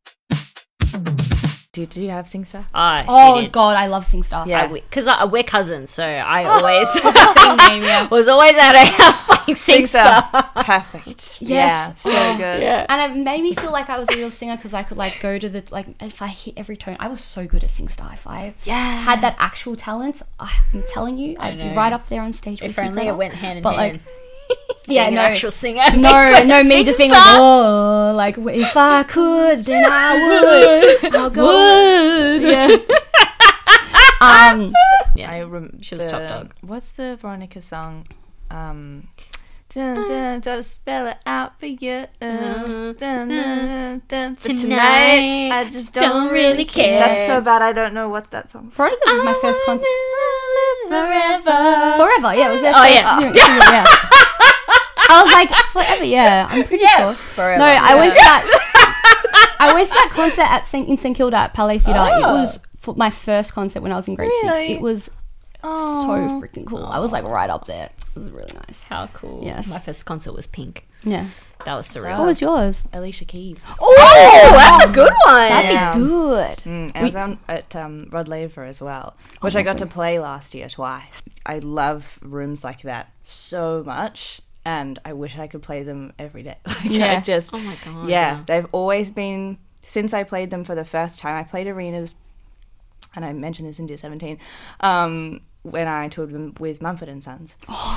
Did, did you have SingStar? Oh, she Oh did. god, I love SingStar. Yeah. Because I, we're cousins, so I always Same name, yeah. was always at her house playing SingStar. Perfect. Yes. Yeah, so Oh. good. Yeah. And it made me feel like I was a real singer because I could like go to the like if I hit every tone. I was so good at SingStar. If I Yeah. had that actual talent, I- I'm telling you, I'd be know. right up there on stage. If with you, only Greta. it went hand in But, hand. like, yeah, Being no, an actual singer. no, being no, a me just being like, SingStar. whoa, like if I could, then I would. I'll go. Yeah. um. Yeah. I rem- She was the- top dog. What's the Veronica song? Um, dun, dun, gotta spell it out for you. Uh, dun, dun, dun, dun. But Tonight, I just don't, really care. care. That's so bad. I don't know what that song's. Veronica was my first concert. Forever. Forever, yeah, it was their Oh, first yeah. single, yeah. I was like, forever, yeah, I'm pretty sure. Forever. No, I went to that. I went to that concert at Saint in Saint Kilda at Palais Theatre. It Oh. was for my first concert when I was in grade Really? six. It was so freaking cool. I was like right up there. It was really nice. How cool. Yes. My first concert was Pink. Yeah. That was surreal. What was yours? Alicia Keys. Oh, that's a good one. Yeah. Good. Mm, I was on at um, Rod Laver as well, which I got to play last year twice. I love rooms like that so much, and I wish I could play them every day. Like, Yeah. I just, Oh my God. yeah, they've always been, since I played them for the first time, I played arenas, and I mentioned this in Dear seventeen, um, when I toured them with Mumford and Sons.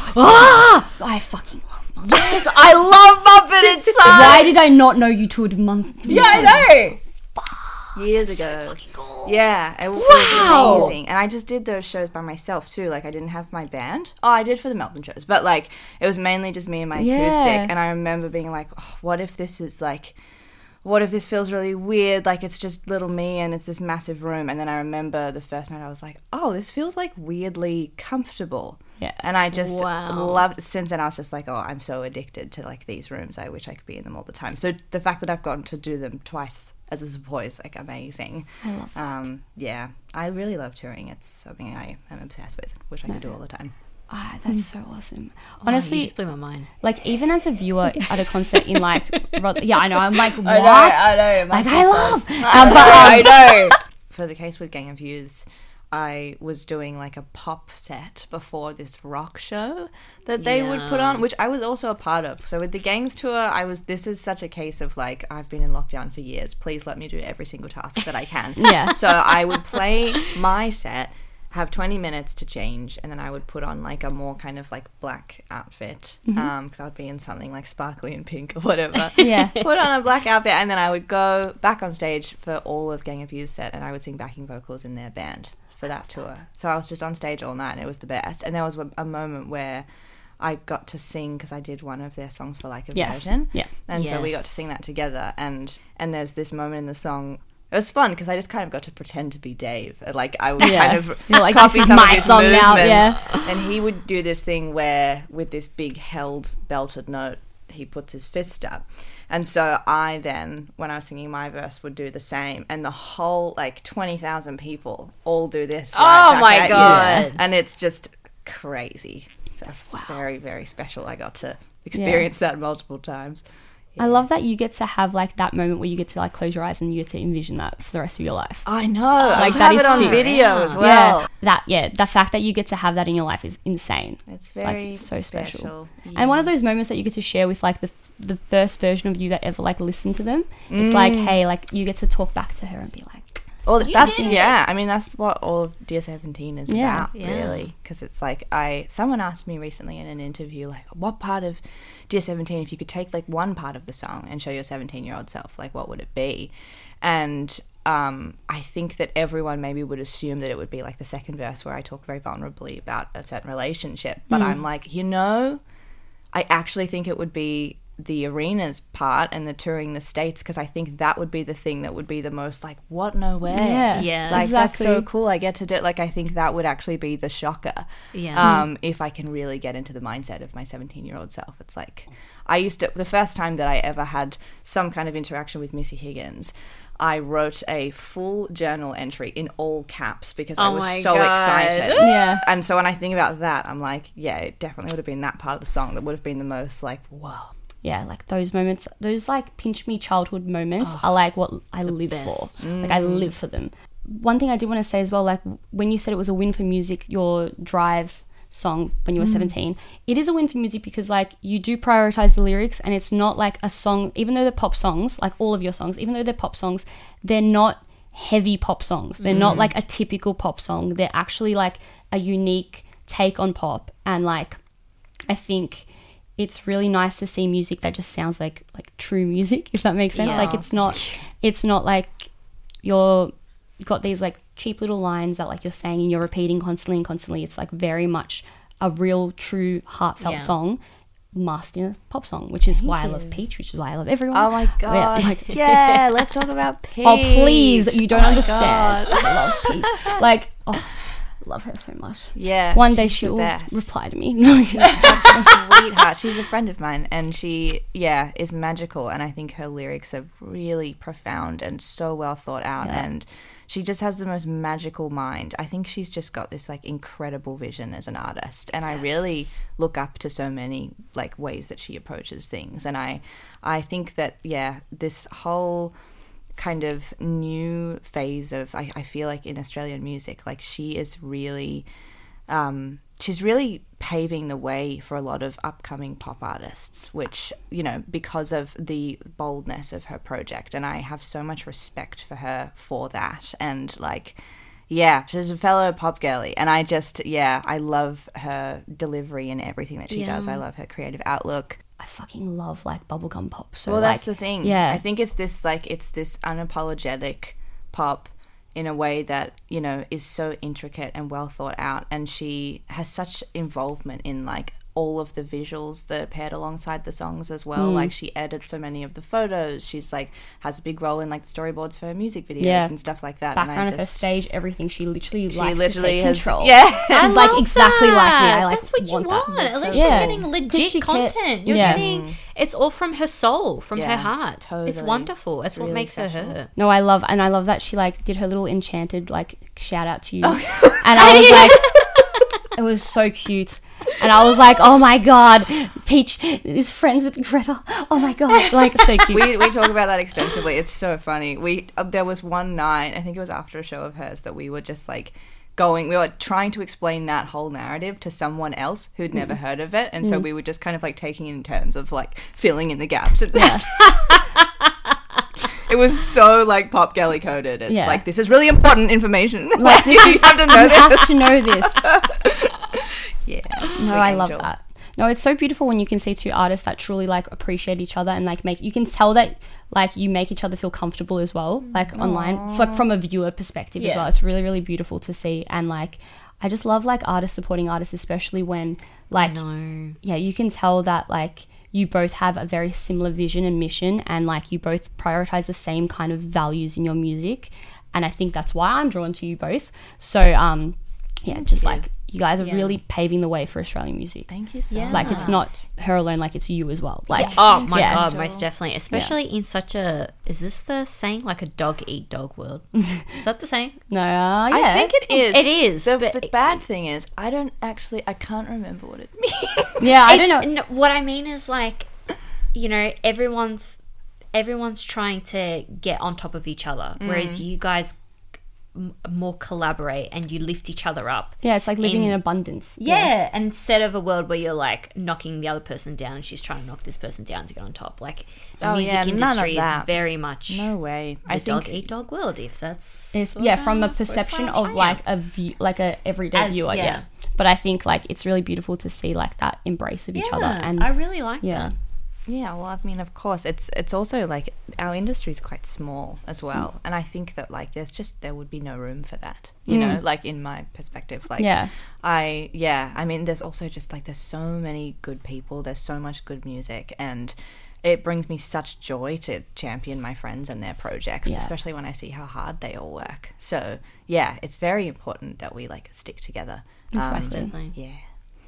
Ah! I fucking love Mum. Yes, I love Muppet and Sons. Why did I not know you toured Mum? Yeah, I know. Years ago. Fucking cool. Yeah, it was Wow. amazing. And I just did those shows by myself too. Like, I didn't have my band. Oh, I did for the Melbourne shows. But, like, it was mainly just me and my Yeah. acoustic. And I remember being like, oh, what if this is, like, what if this feels really weird? Like, it's just little me and it's this massive room. And then I remember the first night I was like, oh, this feels, like, weirdly comfortable. Yeah. And I just Wow. loved, since then I was just like, oh, I'm so addicted to, like, these rooms. I wish I could be in them all the time. So the fact that I've gotten to do them twice as a support is, like, amazing. I love that. Um, yeah, I really love touring. It's something I am obsessed with, which I could do all the time. Ah, that's so awesome. Oh, Honestly, you just blew my mind. like even as a viewer at a concert in like, Rod- yeah, I know. I'm like, what? I know. Like I love. Um, I but, um, know. For the case with Gang of Youths, I was doing like a pop set before this rock show that they would put on, which I was also a part of. So with the Gangs tour, I was, this is such a case of like, I've been in lockdown for years. Please let me do every single task that I can. Yeah. So I would play my set, have twenty minutes to change, and then I would put on like a more kind of like black outfit, Mm-hmm. um because I'd be in something like sparkly and pink or whatever. Yeah. Put on a black outfit, and then I would go back on stage for all of Gang of Youths set, and I would sing backing vocals in their band for that tour. So I was just on stage all night, and it was the best. And there was a moment where I got to sing, because I did one of their songs for like a Yes. version, Yeah. and so we got to Yes. sing that together. And and there's this moment in the song. It was fun because I just kind of got to pretend to be Dave. Like I would Yeah. kind of You're like, copy this is some my of his song now, movements. yeah. And he would do this thing where, with this big held belted note, he puts his fist up. And so I then, when I was singing my verse, would do the same. And the whole, like, twenty thousand people all do this. right Oh back my at you. God. And it's just crazy. So it's very, very special. I got to experience that multiple times. I love that you get to have like that moment where you get to like close your eyes and you get to envision that for the rest of your life. I know. Like, that have is it on sick. video as well. Yeah, that yeah, the fact that you get to have that in your life is insane. It's Like, very it's so special. special. And one of those moments that you get to share with like the f- the first version of you that ever like listened to them. It's like, hey, like you get to talk back to her and be like, Well, that's did it. yeah. I mean, that's what all of Dear seventeen is Yeah. about, Yeah. really. Because it's like I. Someone asked me recently in an interview, like, what part of Dear seventeen, if you could take like one part of the song and show your seventeen-year-old self, like, what would it be? And um, I think that everyone maybe would assume that it would be like the second verse where I talk very vulnerably about a certain relationship. But I'm like, you know, I actually think it would be the arenas part and the touring the States, because I think that would be the thing that would be the most like, what, no way. Yeah. Yeah. Like, that's so Exactly. cool. I get to do it. Like, I think that would actually be the shocker. Yeah. Um, if I can really get into the mindset of my seventeen-year-old self. It's like, I used to, the first time that I ever had some kind of interaction with Missy Higgins, I wrote a full journal entry in all caps because I Oh was my so God. excited. yeah, And so when I think about that, I'm like, yeah, it definitely would have been that part of the song that would have been the most like, whoa. yeah, like those moments, those like pinch me childhood moments are like what I live best. for. Like I live for them. One thing I did want to say as well, like when you said it was a win for music, your Drive song when you were seventeen, it is a win for music because like you do prioritize the lyrics, and it's not like a song, even though they're pop songs, like all of your songs, even though they're pop songs, they're not heavy pop songs. They're not like a typical pop song. They're actually like a unique take on pop. And like I think it's really nice to see music that just sounds like like true music, if that makes sense. Yeah. Like it's not it's not like you're got these like cheap little lines that like you're saying and you're repeating constantly and constantly. It's like very much a real true heartfelt Yeah. song masked in a pop song, which is why I love Peach, which is why I love everyone. Oh my God. Yeah, like- Yeah, let's talk about Peach. oh please, you don't Oh my understand. God. I love Peach. Like, oh, I love her so much. Yeah. One day she's the she'll best. reply to me. Such a sweetheart. She's a friend of mine, and she, yeah, is magical. And I think her lyrics are really profound and so well thought out, Yeah. and she just has the most magical mind. I think she's just got this like incredible vision as an artist, and yes. I really look up to so many like ways that she approaches things. And I I think that yeah, this whole kind of new phase of I, I feel like in Australian music, like she is really um she's really paving the way for a lot of upcoming pop artists, which, you know, because of the boldness of her project. And I have so much respect for her for that. And, like, yeah, she's a fellow pop girly. And I just, yeah, I love her delivery and everything that she Yeah. does. I love her creative outlook. I fucking love like bubblegum pop. So Well, like, that's the thing. yeah. I think it's this, like, it's this unapologetic pop in a way that, you know, is so intricate and well thought out, and she has such involvement in like all of the visuals that are paired alongside the songs as well. Mm. Like she edits so many of the photos. She's like has a big role in like the storyboards for her music videos Yeah. and stuff like that. background and I of her just, stage, everything. She literally she likes literally to take has, control. yeah. I She's like love exactly like me. that. I like That's what you want want. that. At least Yeah. you're getting 'Cause legit she can- content. You're yeah. getting it's all from her soul, from Yeah, her heart. totally. It's wonderful. It's, It's what really makes her special. her. No, I love and I love that she like did her little enchanted like shout out to you, Oh. and I was like, it was so cute, and I was like, oh my god, Peach is friends with Greta. Oh my god, like so cute. we we talk about that extensively. It's so funny. We uh, there was one night, I think it was after a show of hers, that we were just like going, we were trying to explain that whole narrative to someone else who'd never Mm. heard of it, and so we were just kind of like taking it in terms of like filling in the gaps. At Yeah. It was so like pop girly coded. It's Yeah. like, this is really important information. Like, Like, this you is- have to know you this. have to know this. Yeah. No, Sweet I love angel. that. No, it's so beautiful when you can see two artists that truly like appreciate each other and like make you can tell that like you make each other feel comfortable as well, like online, so, like from a viewer perspective as Yeah. well. It's really really beautiful to see, and like I just love like artists supporting artists, especially when like No. yeah, you can tell that like you both have a very similar vision and mission, and like you both prioritize the same kind of values in your music, and I think that's why I'm drawn to you both. So um yeah, just you. like you guys are Yeah. really paving the way for Australian music. Thank you so Yeah. much. Like it's not her alone, like it's you as well. Like Oh my Yeah. god, Angel. most definitely. Especially in such a is this the saying like a dog eat dog world? Is that the saying? no, uh, yeah. I think it is. It is, The, but- the bad thing is, I don't actually, I can't remember what it means. yeah, I don't It's- know. n- what I mean is like, you know, everyone's everyone's trying to get on top of each other, Mm. whereas you guys m- more collaborate and you lift each other up. Yeah, it's like living in, in- abundance. Yeah, and instead of a world where you're like knocking the other person down and she's trying to knock this person down to get on top, like the Oh, music yeah, none of industry is that. very much No way. the I dog think eat dog world. If that's If, what yeah, from a I'm- perception what I'm of saying. like a view, like a everyday As- viewer, yeah. yeah. But I think like it's really beautiful to see like that embrace of each other, Yeah, and I really like yeah, that. Yeah, well, I mean, of course, it's it's also like our industry is quite small as well, Mm. and I think that like there's just there would be no room for that, you know, like in my perspective, like Yeah. I yeah, I mean, there's also just like there's so many good people, there's so much good music, and it brings me such joy to champion my friends and their projects, Yeah. especially when I see how hard they all work. So yeah, it's very important that we like stick together. Um, Most definitely. yeah.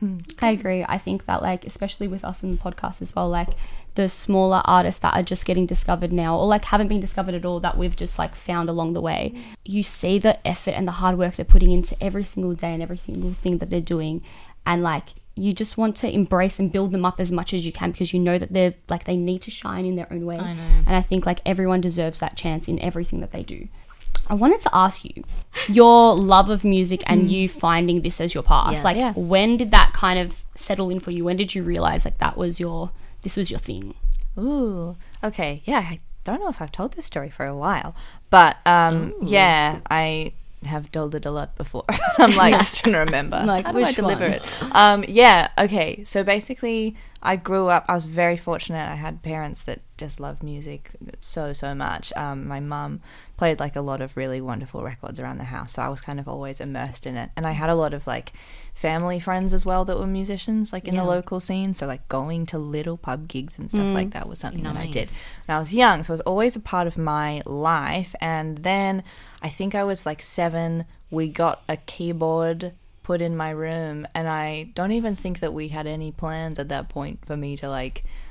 I agree. I think that like especially with us in the podcast as well, like the smaller artists that are just getting discovered now or like haven't been discovered at all that we've just like found along the way, you see the effort and the hard work they're putting into every single day and every single thing that they're doing, and like you just want to embrace and build them up as much as you can because you know that they're like they need to shine in their own way. I know. And I think like everyone deserves that chance in everything that they do. I wanted to ask you your love of music and you finding this as your path. Yes. Like, Yeah. when did that kind of settle in for you? When did you realize like that was your, this was your thing? Ooh, okay. Yeah, I don't know if I've told this story for a while, but um, yeah, I have told it a lot before. I'm like just trying to remember. Like, how do I which deliver one? it? Um, yeah, okay. So basically, I grew up. I was very fortunate. I had parents that just loved music so so much. Um, my mum played like a lot of really wonderful records around the house, so I was kind of always immersed in it. And I had a lot of like family friends as well that were musicians, like in Yeah. the local scene. So like going to little pub gigs and stuff like that was something that I did Nice. when I was young. So it was always a part of my life. And then I think I was like seven, we got a keyboard put in my room, and I don't even think that we had any plans at that point for me to like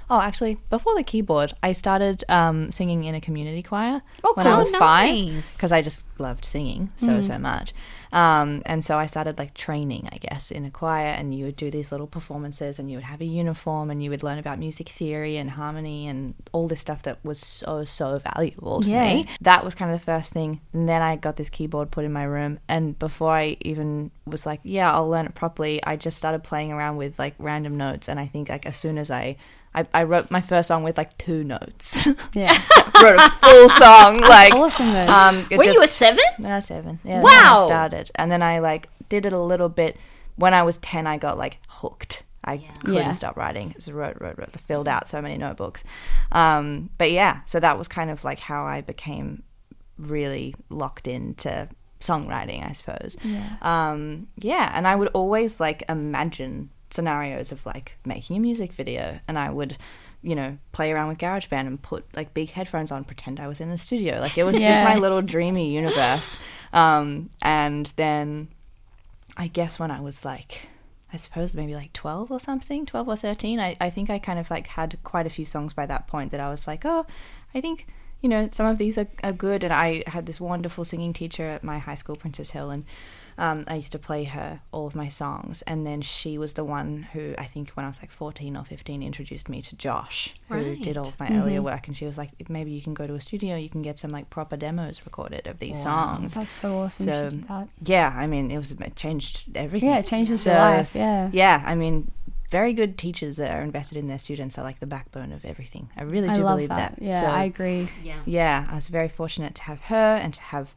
Oh, actually, before the keyboard, I started um, singing in a community choir Oh, when I cool. was Oh, five nice. because I just loved singing so, so much. Um, and so I started like training, I guess, in a choir, and you would do these little performances and you would have a uniform and you would learn about music theory and harmony and all this stuff that was so, so valuable to Yeah. me. That was kind of the first thing. And then I got this keyboard put in my room. And before I even was like, yeah, I'll learn it properly, I just started playing around with like random notes. And I think like as soon as I I, I wrote my first song with like two notes. Yeah. Wrote a full song. Like, awesome, though. um, it Were you a just- seven? No, I was seven. Yeah, that's when Wow. I started, and then I like did it a little bit. When I was ten, I got like hooked. I couldn't Yeah. stop writing. Just wrote, wrote, wrote. Filled out so many notebooks. Um, but yeah, so that was kind of like how I became really locked into songwriting, I suppose. Yeah. Um, yeah, and I would always like imagine scenarios of like making a music video, and I would, you know, play around with GarageBand and put like big headphones on, pretend I was in the studio. Like it was just Yeah. my little dreamy universe. Um, and then I guess when I was like, I suppose maybe like twelve or something, twelve or thirteen, I, I think I kind of like had quite a few songs by that point that I was like, oh, I think, you know, some of these are, are good. And I had this wonderful singing teacher at my high school, Princess Hill, and um, I used to play her all of my songs. And then she was the one who I think when I was like fourteen or fifteen introduced me to Josh, who Right. did all of my earlier work. And she was like, maybe you can go to a studio, you can get some like proper demos recorded of these songs. That's so awesome. So, she did that. Yeah, I mean, it was it changed everything. Yeah, it changes So, your life. Yeah. Yeah, I mean, very good teachers that are invested in their students are like the backbone of everything. I really I do love believe that. that. Yeah, So, I agree. Yeah. yeah, I was very fortunate to have her and to have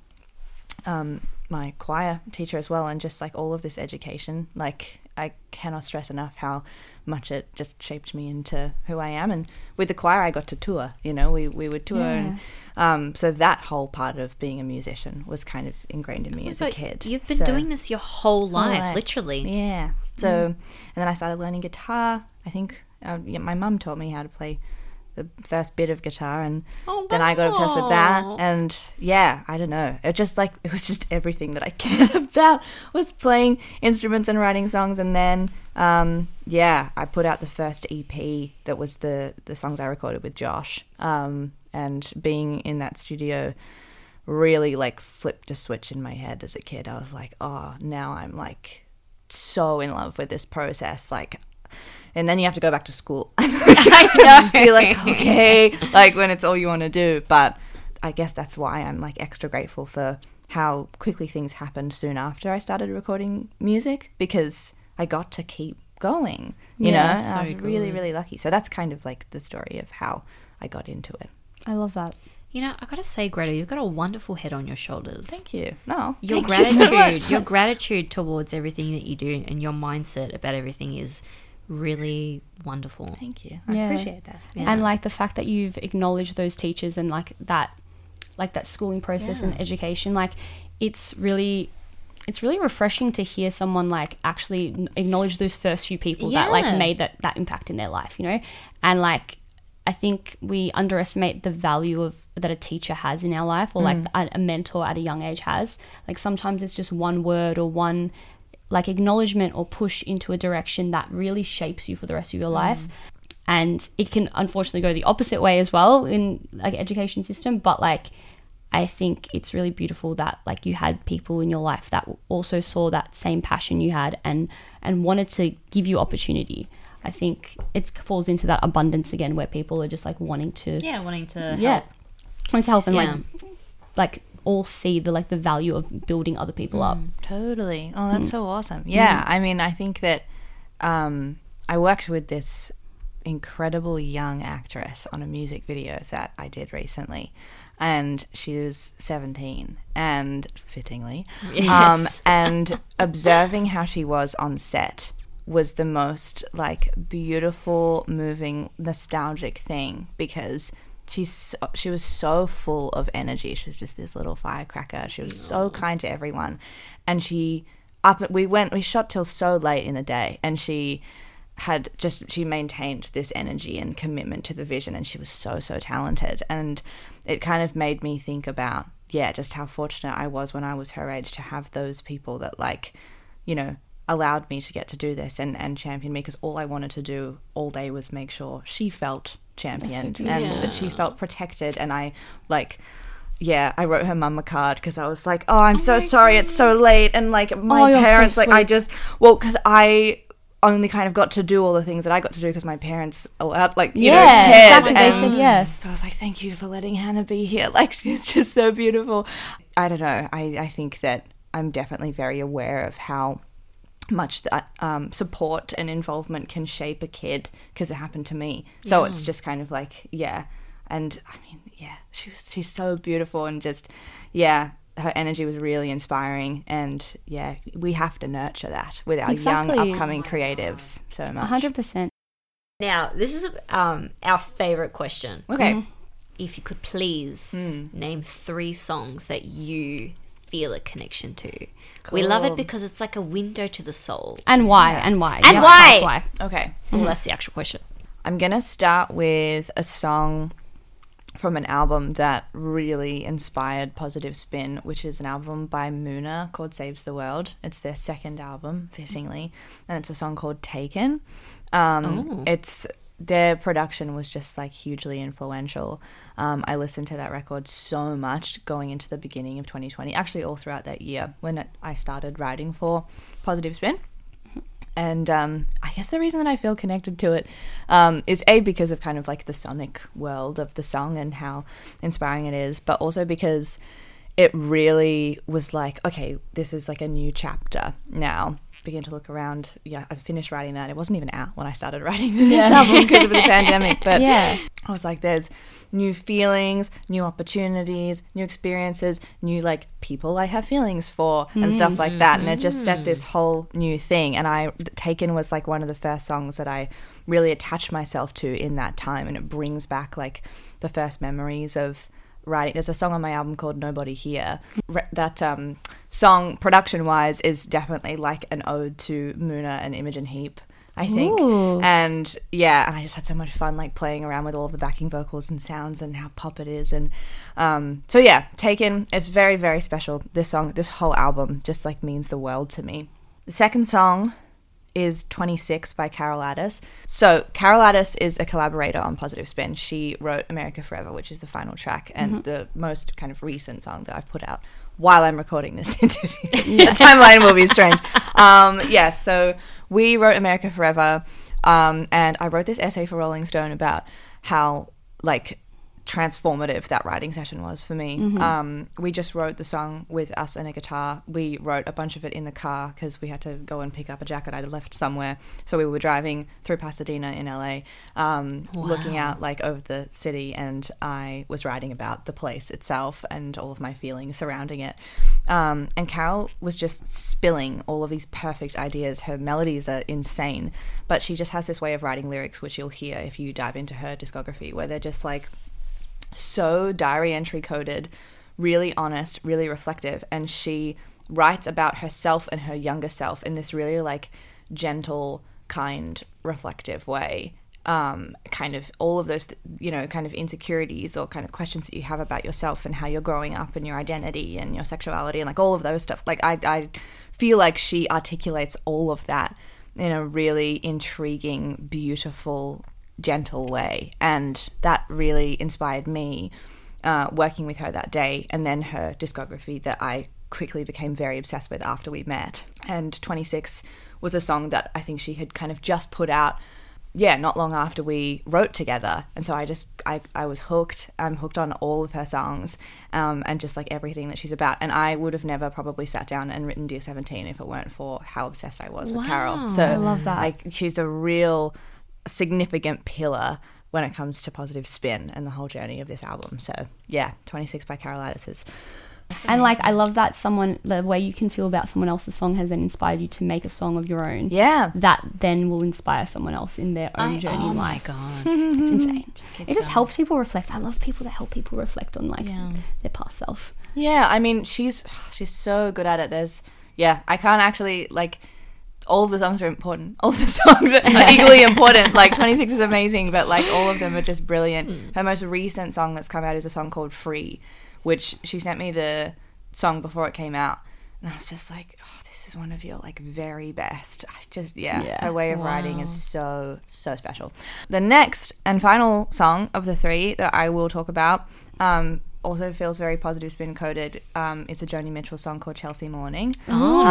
um, my choir teacher as well, and just like all of this education. Like, I cannot stress enough how much it just shaped me into who I am. And with the choir, I got to tour. You know, we we would tour, Yeah. and um, so that whole part of being a musician was kind of ingrained in me as a But kid. You've been So- doing this your whole life, life. literally. Yeah. So, and then I started learning guitar. I think uh, yeah, my mum taught me how to play the first bit of guitar, and Oh, then I got obsessed with that. wow. And yeah, I don't know. It just like it was just everything that I cared about was playing instruments and writing songs. And then um, yeah, I put out the first E P that was the the songs I recorded with Josh. Um, and being in that studio really like flipped a switch in my head as a kid. I was like, oh, now I'm like so in love with this process, like, and then you have to go back to school. I know. Be like, okay, like when it's all you want to do. But I guess that's why I'm like extra grateful for how quickly things happened soon after I started recording music, because I got to keep going, you Yeah, know, and I so was really, good. really lucky. So that's kind of like the story of how I got into it. I love that. You know, I gotta say, Greta, you've got a wonderful head on your shoulders. Thank you. No, Your thank you so gratitude, much. your gratitude towards everything that you do, and your mindset about everything is really wonderful. Thank you. I Yeah. appreciate that. Yeah. And like the fact that you've acknowledged those teachers and like that like that schooling process and education, like it's really it's really refreshing to hear someone like actually n- acknowledge those first few people that Yeah. like made that that impact in their life, you know. And like I think we underestimate the value of that a teacher has in our life, or like a, a mentor at a young age has. Like sometimes it's just one word or one like acknowledgement or push into a direction that really shapes you for the rest of your life. And it can unfortunately go the opposite way as well in like education system, but like I think it's really beautiful that like you had people in your life that also saw that same passion you had and and wanted to give you opportunity. I think it falls into that abundance again, where people are just like wanting to Yeah, wanting to yeah help. wanting to help and Yeah. like like all see the like the value of building other people up. Totally. Oh, that's so awesome. Yeah, I mean, I think that um, I worked with this incredible young actress on a music video that I did recently, and she was seventeen, and fittingly, um, Yes. and observing how she was on set was the most like beautiful, moving, nostalgic thing, because she's so, she was so full of energy. She was just this little firecracker. She was so kind to everyone, and she up we went we shot till so late in the day, and she had just she maintained this energy and commitment to the vision, and she was so so talented. And it kind of made me think about yeah just how fortunate I was when I was her age to have those people that like, you know, allowed me to get to do this and, and champion me, because all I wanted to do all day was make sure she felt championed so and Yeah. that she felt protected. And I, like, yeah, I wrote her mum a card because I was like, oh, I'm so sorry it's so late. And, like, my Oh, you're so parents, like, I sweet. just, well, because I only kind of got to do all the things that I got to do because my parents allowed, like, you yeah, know, cared. exactly. They And said yes. so I was like, thank you for letting Hannah be here. Like, she's just so beautiful. I don't know. I, I think that I'm definitely very aware of how much that um, support and involvement can shape a kid, because it happened to me. So it's just kind of like, yeah. And I mean, yeah, she was, she's so beautiful, and just, yeah, her energy was really inspiring. And yeah, we have to nurture that with our Exactly. young upcoming creatives so much. one hundred percent. Now, this is um, our favorite question. Okay. If you could please name three songs that you feel a connection to. We love it Cool. because it's like a window to the soul. And why? And why? And You have to why? ask why? Okay. Well, that's the actual question. I'm going to start with a song from an album that really inspired Positive Spin, which is an album by Muna called Saves the World. It's their second album, fittingly, and it's a song called Taken. Um, Oh. It's their production was just like hugely influential. Um, I listened to that record so much going into the beginning of twenty twenty, actually all throughout that year when it, I started writing for Positive Spin. And um, I guess the reason that I feel connected to it um, is A, because of kind of like the sonic world of the song and how inspiring it is, but also because it really was like, okay, this is like a new chapter now. Begin to look around. Yeah, I finished writing that. It wasn't even out when I started writing this album because of the pandemic. But Yeah. I was like, there's new feelings, new opportunities, new experiences, new like people I have feelings for and stuff like that. And it just set this whole new thing. And I, Taken was like one of the first songs that I really attached myself to in that time. And it brings back like the first memories of writing. There's a song on my album called Nobody Here. Re- that um, song, production-wise, is definitely like an ode to Muna and Imogen Heap, I think. Ooh. And yeah, and I just had so much fun like playing around with all of the backing vocals and sounds and how pop it is. And um, so yeah, Taken, it's very, very special. This song, this whole album just like means the world to me. The second song is twenty-six by Carol Addis. So Carol Addis is a collaborator on Positive Spin. She wrote America Forever, which is the final track and the most kind of recent song that I've put out while I'm recording this interview. The timeline will be strange. Um, yeah, so we wrote America Forever, um, and I wrote this essay for Rolling Stone about how like transformative that writing session was for me. Mm-hmm. Um, we just wrote the song with us and a guitar. We wrote a bunch of it in the car because we had to go and pick up a jacket I'd left somewhere. So we were driving through Pasadena in L A, um, looking out like over the city, and I was writing about the place itself and all of my feelings surrounding it. Um, and Carol was just spilling all of these perfect ideas. Her melodies are insane, but she just has this way of writing lyrics, which you'll hear if you dive into her discography, where they're just like so diary entry coded, really honest, really reflective. And she writes about herself and her younger self in this really like gentle, kind, reflective way. Um, kind of all of those, you know, kind of insecurities or kind of questions that you have about yourself and how you're growing up and your identity and your sexuality and like all of those stuff. Like I, I feel like she articulates all of that in a really intriguing, beautiful, gentle way, and that really inspired me uh, working with her that day, and then her discography that I quickly became very obsessed with after we met. And twenty-six was a song that I think she had kind of just put out, yeah, not long after we wrote together, and so I just I, I was hooked. I'm hooked on all of her songs, um, and just like everything that she's about. And I would have never probably sat down and written Dear seventeen if it weren't for how obsessed I was with Carol. So I love that. Like she's a real significant pillar when it comes to Positive Spin and the whole journey of this album. So yeah, twenty-six by Carol Addis is And like, I love that someone, the way you can feel about someone else's song has then inspired you to make a song of your own. yeah. That then will inspire someone else in their own I- journey oh in my life. god. It's insane. keep It just going. helps people reflect. I love people that help people reflect on like Yeah. their past self. Yeah, I mean, she's she's so good at it. There's, yeah, I can't actually, like, all of the songs are important. All of the songs are equally important. Like, twenty-six is amazing, but, like, all of them are just brilliant. Her most recent song that's come out is a song called Free, which she sent me the song before it came out. And I was just like, oh, this is one of your like very best. I just, yeah, Yeah. her way of Wow. writing is so, so special. The next and final song of the three that I will talk about um, also feels very positive spin coded. Um, it's a Joni Mitchell song called Chelsea Morning. Oh,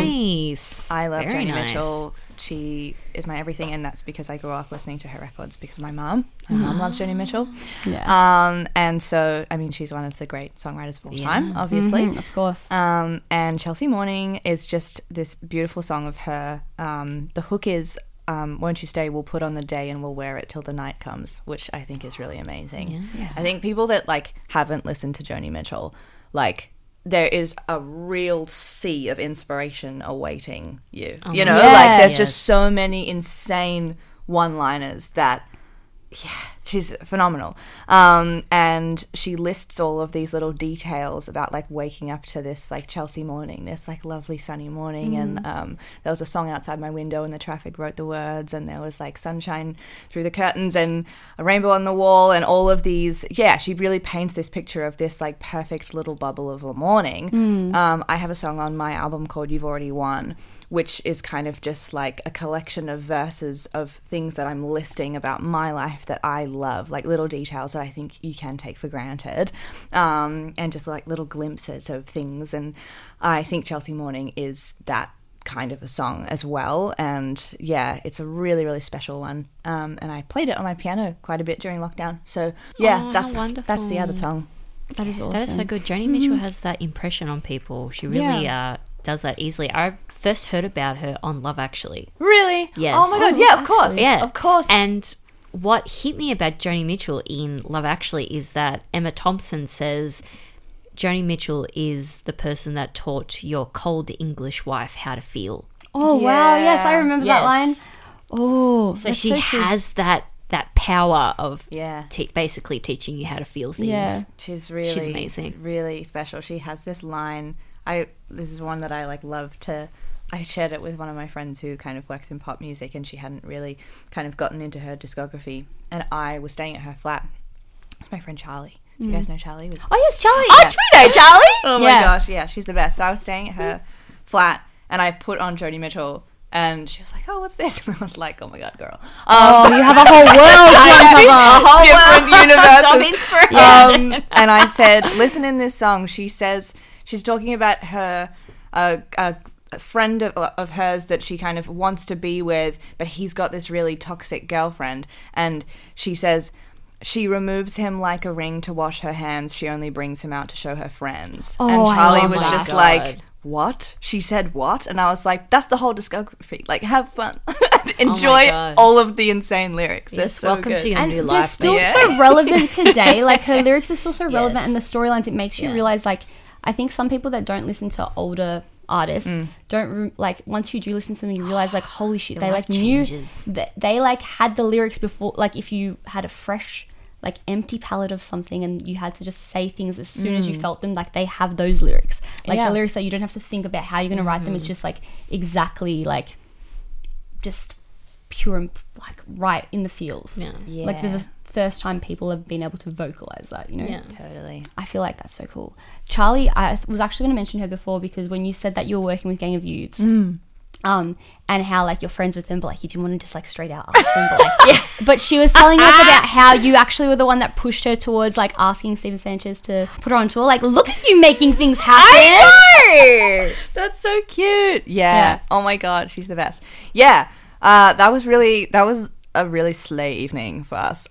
nice. I love Very Joni nice. Mitchell. She is my everything, and that's because I grew up listening to her records because of my mum. My mum loves Joni Mitchell. Yeah. Um, and so, I mean, she's one of the great songwriters of all Yeah. time, obviously. Mhm, of course. Um, and Chelsea Morning is just this beautiful song of her. Um, the hook is, um, won't you stay, we'll put on the day and we'll wear it till the night comes, which I think is really amazing. Yeah. I think people that, like, haven't listened to Joni Mitchell, like, there is a real sea of inspiration awaiting you. you know, yeah. like, there's Yes. just so many insane one-liners that yeah, she's phenomenal. Um, and she lists all of these little details about like waking up to this like Chelsea morning, this like lovely sunny morning. Mm. And um, there was a song outside my window and the traffic wrote the words, and there was like sunshine through the curtains and a rainbow on the wall and all of these. Yeah, she really paints this picture of this like perfect little bubble of a morning. Mm. Um, I have a song on my album called You've Already Won, which is kind of just like a collection of verses of things that I'm listing about my life that I love, like little details that I think you can take for granted, um, and just like little glimpses of things. And I think Chelsea Morning is that kind of a song as well. And yeah, it's a really, really special one. Um, and I played it on my piano quite a bit during lockdown. So yeah, Oh, how that's wonderful. that's the other song. That is awesome. That is so good. Joni Mitchell has that impression on people. She really uh, does that easily. I first heard about her on Love Actually. Really? Yes. Oh my god, yeah, of course. Yeah. Of course. And what hit me about Joni Mitchell in Love Actually is that Emma Thompson says Joni Mitchell is the person that taught your cold English wife how to feel. Oh wow! Yes, I Yeah. remember Yes. that line. Oh, So that's she so true. has that that power of Yeah. te- basically teaching you how to feel things. Yeah. She's really, amazing. really special. She has this line. I this is one that I like love to. I shared it with one of my friends who kind of works in pop music, and she hadn't really kind of gotten into her discography. And I was staying at her flat. It's my friend Charlie. Do you guys know Charlie? Oh yes, Charlie. Oh, we know Charlie. Oh my Yeah. gosh, yeah, she's the best. So I was staying at her flat, and I put on Joni Mitchell. And she was like, oh, what's this? And I was like, oh my God, girl. Oh, you have a whole world to uncover. Different universes. Um, and I said, listen in this song. She says, she's talking about her, uh, a, a friend of, of hers that she kind of wants to be with, but he's got this really toxic girlfriend. And she says, she removes him like a ring to wash her hands. She only brings him out to show her friends. Oh, and I Charlie love was that. just God. like, what? She said what? And I was like, that's the whole discography. Like, have fun. Enjoy God. all of the insane lyrics. They're Yes, so welcome good. to your And new they're life. still mate. Yeah. so relevant today. Like her lyrics are still so relevant, Yes. and the storylines. It makes you Yeah. realize, like, I think some people that don't listen to older artists don't re- like. Once you do listen to them, you realize, like, holy shit, Your they life like knew changes. that they like had the lyrics before. Like, if you had a fresh, like, empty palette of something, and you had to just say things as soon as you felt them, like, they have those lyrics. Like Yeah. the lyrics that you don't have to think about how you're going to write them. It's just like exactly like just pure and like right in the feels. Yeah. Yeah. Like the, the first time people have been able to vocalize that, you know. Yeah. Totally. I feel like that's so cool. Charlie, I was actually going to mention her before because when you said that you were working with Gang of Youths, um, and how like you're friends with them, but like you didn't want to just like straight out ask them, but like, yeah. But she was telling us about how you actually were the one that pushed her towards like asking Steven Sanchez to put her on tour. Like, look at you making things happen. know! That's so cute. Yeah. Yeah. Oh my God, she's the best. Yeah. Uh, that was really, that was a really slay evening for us.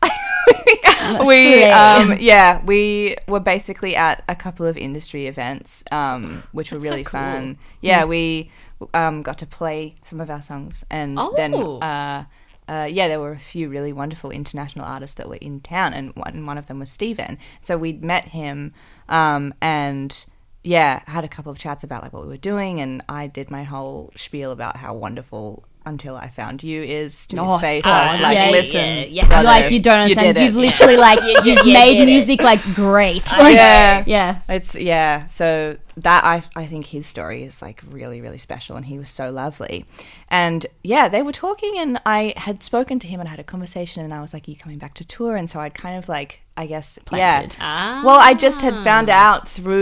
we, Slay. um, yeah, we were basically at a couple of industry events, um, which were That's so really cool. fun. Yeah, we um, got to play some of our songs, and Oh. then uh, uh, yeah, there were a few really wonderful international artists that were in town, and one, and one of them was Steven. So we'd met him, um, and yeah, had a couple of chats about like what we were doing, and I did my whole spiel about how wonderful Until I Found You is to Oh, his face. I was God, like, yeah, listen, yeah, yeah. brother, Like, you don't understand. did it. You've literally like you've you made did it. music like great. Like, Yeah. yeah. It's yeah. So that I I think his story is like really really special, and he was so lovely, and yeah, they were talking, and I had spoken to him and had a conversation, and I was like, "Are you coming back to tour?" And so I'd kind of like I guess Planted. yeah. Ah. Well, I just had found out through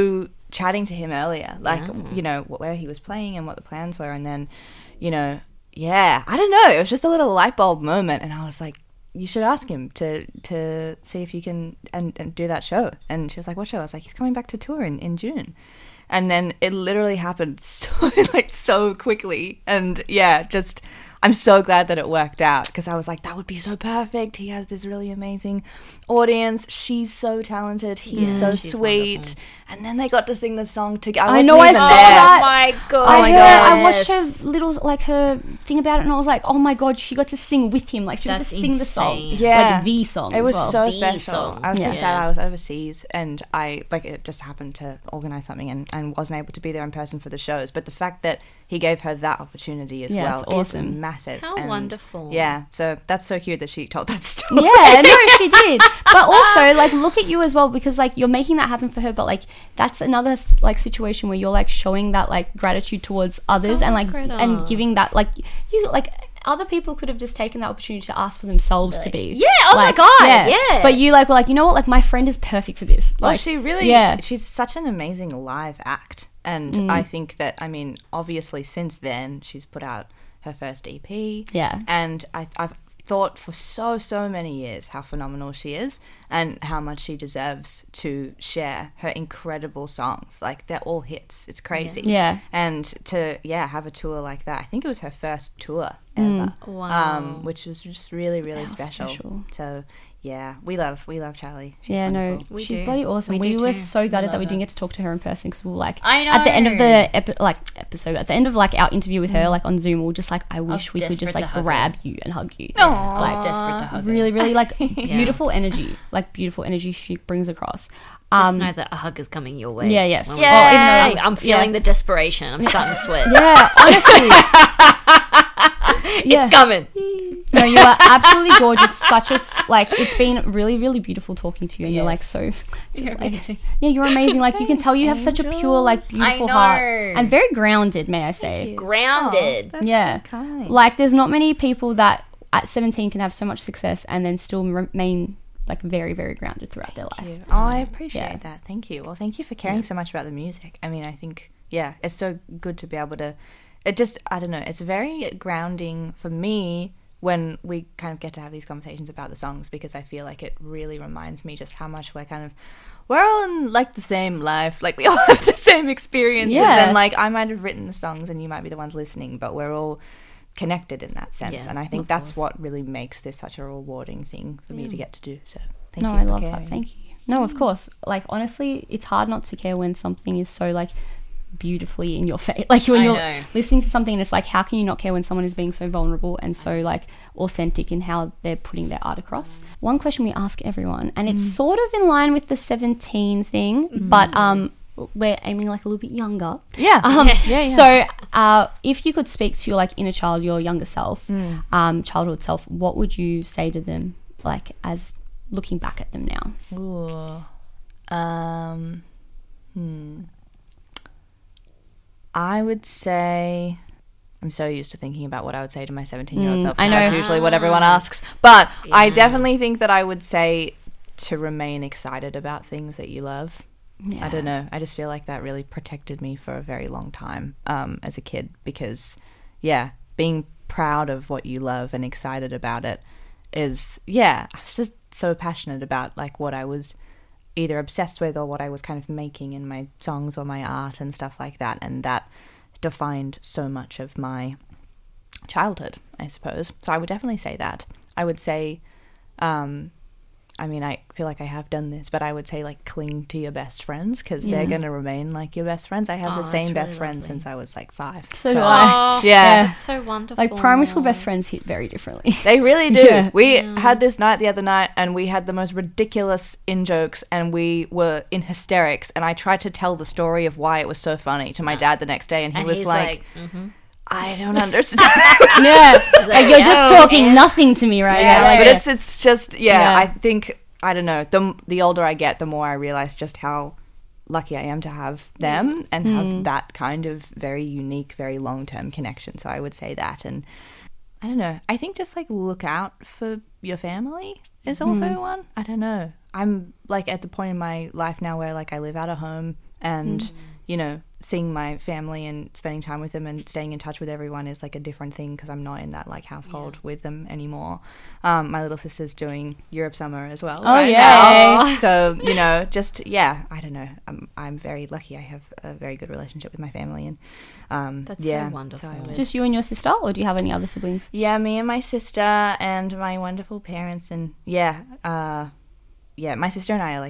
chatting to him earlier, like, you know, where he was playing and what the plans were. And then, you know, yeah, I don't know. It was just a little light bulb moment. And I was like, you should ask him to to see if you can and, and do that show. And she was like, what show? I was like, he's coming back to tour in, in June. And then it literally happened so like so quickly. And yeah, just I'm so glad that it worked out, because I was like, that would be so perfect. He has this really amazing audience. She's so talented. He's Yeah, so she's sweet. wonderful. And then they got to sing the song together. I know, I saw there. that. Oh my god! I my heard, God. I watched her little like her thing about it, and I was like, oh my god, she got to sing with him. Like she got That's to sing the song, insane. Yeah. like the song. It as was well. so The special. song. I was Yeah. so sad I was overseas, and I like it just happened to organize something and, and wasn't able to be there in person for the shows. But the fact that he gave her that opportunity as Yeah, well it's awesome. is massive. How and wonderful. Yeah, so that's so cute that she told that story. Yeah, no, she did. But also, like, look at you as well, because like you're making that happen for her. But like that's another s- like situation where you're like showing that like gratitude towards others, Oh, and like Greta. and giving that like you like. Other people could have just taken that opportunity to ask for themselves to be. Yeah, oh my Like, God, yeah. But you like were like, you know what? Like my friend is perfect for this. Well, Like, she really, yeah. she's such an amazing live act. And Mm. I think that, I mean, obviously since then, she's put out her first E P. Yeah. And I, I've thought for so, so many years how phenomenal she is and how much she deserves to share her incredible songs. Like, they're all hits. It's crazy. Yeah. And to, yeah, have a tour like that. I think it was her first tour ever. Wow. Um, which was just really, really That was special. special. So, yeah, we love, we love Charlie. She's Yeah, no, wonderful. We she's do. bloody awesome. We We, do were too. so gutted We that we love didn't her. get to talk to her in person, because we were like, I at the end of know. the epi- like episode, at the end of like our interview with her, like on Zoom, we were just like, I wish we could just desperate like to hug her. grab you and hug you. I Like was desperate to hug her. really, really like beautiful energy, like beautiful energy she brings across. Just Um, know that a hug is coming your way. Yeah, yes. When Yay! we- Well, even though- I'm, I'm feeling yeah. the desperation. I'm starting to sweat. yeah, honestly, yeah. It's coming. No, you are absolutely gorgeous. Such a s- like. It's been really, really beautiful talking to you, and you're like Yes. so. Just You're like, amazing. yeah, you're amazing. Like you can tell you have such a pure, like beautiful know. heart, and very grounded. May I say? Grounded. That's Yeah. so kind. Like there's not many people that at seventeen can have so much success and then still remain like very, very grounded throughout their life. you. Oh, I appreciate Yeah. that. Thank you. Well, thank you for caring so much about the music. I mean, I think, yeah, it's so good to be able to, it just, I don't know, it's very grounding for me when we kind of get to have these conversations about the songs, because I feel like it really reminds me just how much we're kind of, we're all in like the same life. Like we all have the same experiences. Yeah. And like I might have written the songs and you might be the ones listening, but we're all connected in that sense. Yeah, and I think of that's course. what really makes this such a rewarding thing for me to get to do. So thank No, you I for love caring. that. Thank you. No, of course. Like honestly, it's hard not to care when something is so like beautifully in your face. Like when I you're know. listening to something and it's like, how can you not care when someone is being so vulnerable and so like authentic in how they're putting their art across? One question we ask everyone, and it's sort of in line with the seventeen thing, but um we're aiming like a little bit younger. Yeah. Um, Yeah, yeah. So, uh, if you could speak to your like inner child, your younger self, um, childhood self, what would you say to them, like as looking back at them now? Ooh. Um, hmm. I would say, I'm so used to thinking about what I would say to my seventeen-year-old Mm, self. I 'cause know. That's usually what everyone asks. But I definitely think that I would say to remain excited about things that you love. I don't know. I just feel like that really protected me for a very long time um, as a kid, because, yeah, being proud of what you love and excited about it is, yeah, I was just so passionate about like what I was either obsessed with or what I was kind of making in my songs or my art and stuff like that. And that defined so much of my childhood, I suppose. So I would definitely say that. I would say, um, I mean, I feel like I have done this, but I would say like cling to your best friends, because they're going to remain like your best friends. I have Oh, the same that's best really friend lovely. since I was like five. So do I. Oh, Yeah. That's so wonderful. Like primary school best friends hit very differently. They really do. Yeah. We had this night the other night and we had the most ridiculous in-jokes and we were in hysterics, and I tried to tell the story of why it was so funny to my dad the next day, and he and was he's like, like, mhm. I don't understand. Yeah, like you're just "Oh, talking yeah." nothing to me right yeah, now. Like, but it's it's just yeah, Yeah. I think I don't know. The the older I get, the more I realize just how lucky I am to have them and have that kind of very unique, very long term connection. So I would say that, and I don't know. I think just like look out for your family is also one. I don't know. I'm like at the point in my life now where like I live out of home and Mm. you know, seeing my family and spending time with them and staying in touch with everyone is like a different thing because I'm not in that like household Yeah. with them anymore. Um, my little sister's doing Europe summer as well. Oh, right yay. now. So, you know, just, yeah, I don't know. I'm, I'm very lucky. I have a very good relationship with my family. And um, That's so yeah, wonderful. I would- Just you and your sister, or do you have any other siblings? yeah, me and my sister and my wonderful parents. And yeah, uh, yeah, my sister and I are like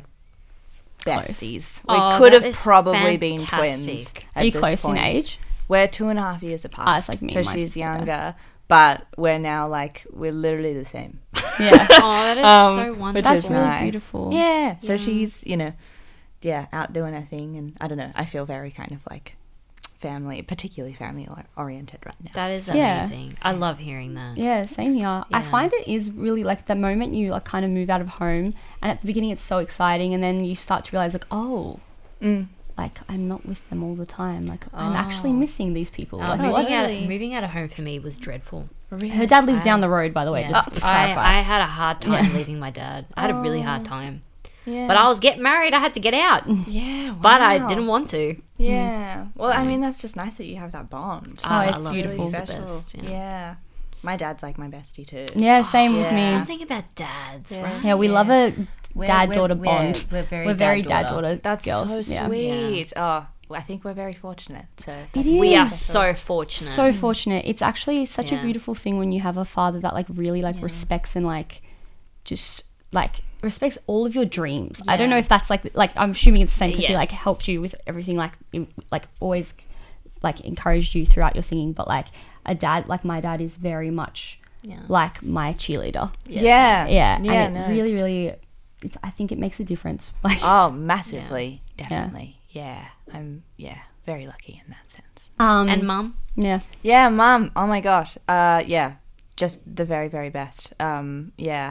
Close. besties. We Oh, could that have is probably been fantastic. twins. Are at you this close point. in age? We're two and a half years apart. Ah, it's like me So and my she's sister, yeah. younger, but we're now like we're literally the same. Yeah. Oh, that is Um, so which wonderful. That's is really nice. beautiful. Yeah. So Yeah. she's, you know, yeah, out doing her thing, and I don't know. I feel very kind of like family, particularly family oriented right now. That is Yeah. amazing. I love hearing that. Yeah, same here. I Yeah. find it is really like the moment you like kind of move out of home, and at the beginning it's so exciting, and then you start to realize like, oh, Mm. like I'm not with them all the time. Like I'm actually Oh. missing these people. Oh, Like, moving, what? out, really? moving out of home for me was dreadful. Her dad lives I- down the road, by the way. Yeah. Just to I, clarify. I had a hard time Yeah. leaving my dad. I had a really hard time. Yeah. But I was getting married. I had to get out. yeah, But I wow. didn't want to. Yeah. Well, I mean, that's just nice that you have that bond. Oh, I it's love beautiful. He's the Special. best, yeah. yeah. My dad's like my bestie too. Yeah, same with Yeah. me. Something about dads, Yeah. right? Yeah, we love a We're- dad we're- daughter we're- bond. We're very We're very dad dad daughter. daughter That's girls. so yeah. sweet. Oh, well, I think we're very fortunate. So It that's is. We are special. so fortunate. So fortunate. It's actually such a Yeah. beautiful thing when you have a father that like really like Yeah. respects and like just like respects all of your dreams. I don't Yeah. know if that's like like I'm assuming it's the same because he Yeah. like helped you with everything, like in- like always like encouraged you throughout your singing. But like a dad, like my dad is very much Yeah. like my cheerleader. Yes. Yeah. Yeah, Yeah. and it no, really, it's- really, it's, I think it makes a difference. Like, Oh, massively. Definitely. Yeah. I'm, yeah, very lucky in that sense. um, And mum? yeah, Yeah, mum. Oh my gosh. Uh, yeah, just the very, very best. Um, yeah,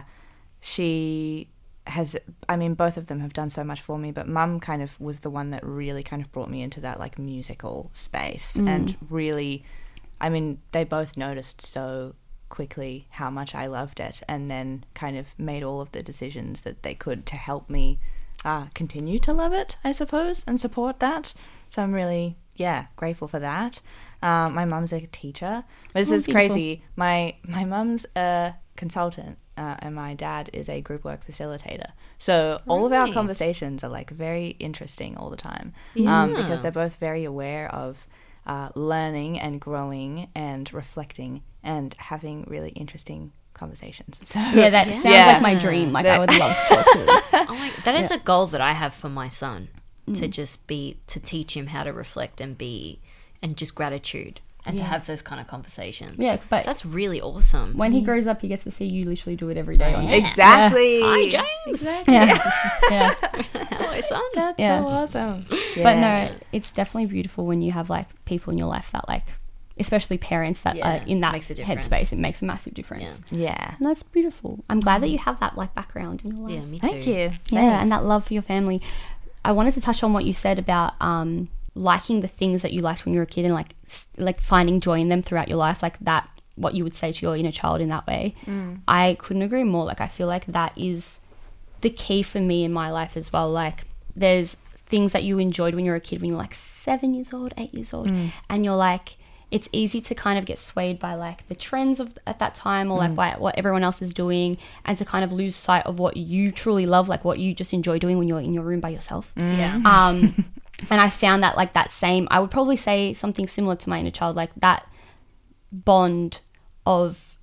she has. I mean, both of them have done so much for me, but mum kind of was the one that really kind of brought me into that like musical space, and really, I mean, they both noticed so quickly how much I loved it, and then kind of made all of the decisions that they could to help me uh, continue to love it, I suppose, and support that. So I'm really, yeah, grateful for that. Um, my mum's a teacher. This Oh, is beautiful. crazy. My my mum's a consultant, uh, and my dad is a group work facilitator. So all of our Right. conversations are like very interesting all the time, um, Yeah. because they're both very aware of uh, learning and growing and reflecting and having really interesting conversations. So yeah, that sounds Yeah. like my dream. Like I would love to talk to them. Oh my, that is a goal that I have for my son, to just be, to teach him how to reflect and be, and just gratitude, and to have those kind of conversations. Yeah, but So that's really awesome. when he grows up, he gets to see you literally do it every day. On Yeah. exactly. Hi, James. Yeah, yeah. Hello, son. That's Yeah. so awesome. But no, it's definitely beautiful when you have like people in your life that like, especially parents that Yeah, are in that makes a difference. headspace. It makes a massive difference. Yeah. Yeah. And that's beautiful. I'm glad that you have that like background in your life. Yeah, me too. Thank you. Yeah, Thanks. and that love for your family. I wanted to touch on what you said about um, liking the things that you liked when you were a kid and like s- like finding joy in them throughout your life, like that. What you would say to your inner child in that way. Mm. I couldn't agree more. Like I feel like that is the key for me in my life as well. Like there's things that you enjoyed when you were a kid, when you were like seven years old, eight years old, Mm. and you're like, it's easy to kind of get swayed by like the trends of at that time or like Mm. by what everyone else is doing, and to kind of lose sight of what you truly love, like what you just enjoy doing when you're in your room by yourself. Yeah. Um, and I found that like that same, I would probably say something similar to my inner child, like that bond of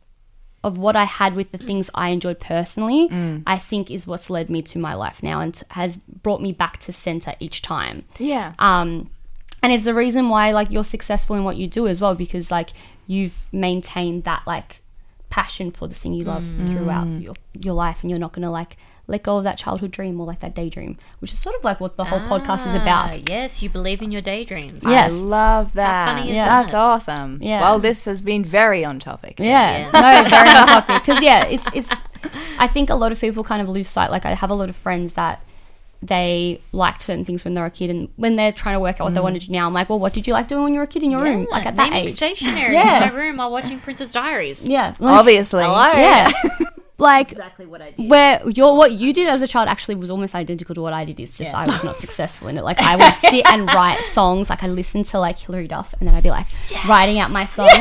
of what I had with the things I enjoyed personally, I think is what's led me to my life now and has brought me back to center each time. Yeah. Um, and it's the reason why like you're successful in what you do as well, because like you've maintained that like passion for the thing you love throughout your your life, and you're not gonna like let go of that childhood dream or like that daydream, which is sort of like what the whole podcast is Ah, about. Yes, you believe in your daydreams. Yes. I love that. funny is That's that? awesome. Yeah. Well, this has been very on topic. Yeah, Yeah. no, very on topic. Because yeah, it's it's. I think a lot of people kind of lose sight. Like I have a lot of friends that they liked certain things when they were a kid, and when they're trying to work out what they want to do now, I'm like, well, what did you like doing when you were a kid in your room? Like at that naming age. stationery Yeah. in my room while watching Princess Diaries. Yeah, like- Obviously. Hello. Yeah. like exactly what I did. where your what you did as a child actually was almost identical to what I did. It's just Yeah. I was not successful in it. Like I would sit and write songs. Like I listened to like Hilary Duff, and then I'd be like yeah. writing out my songs.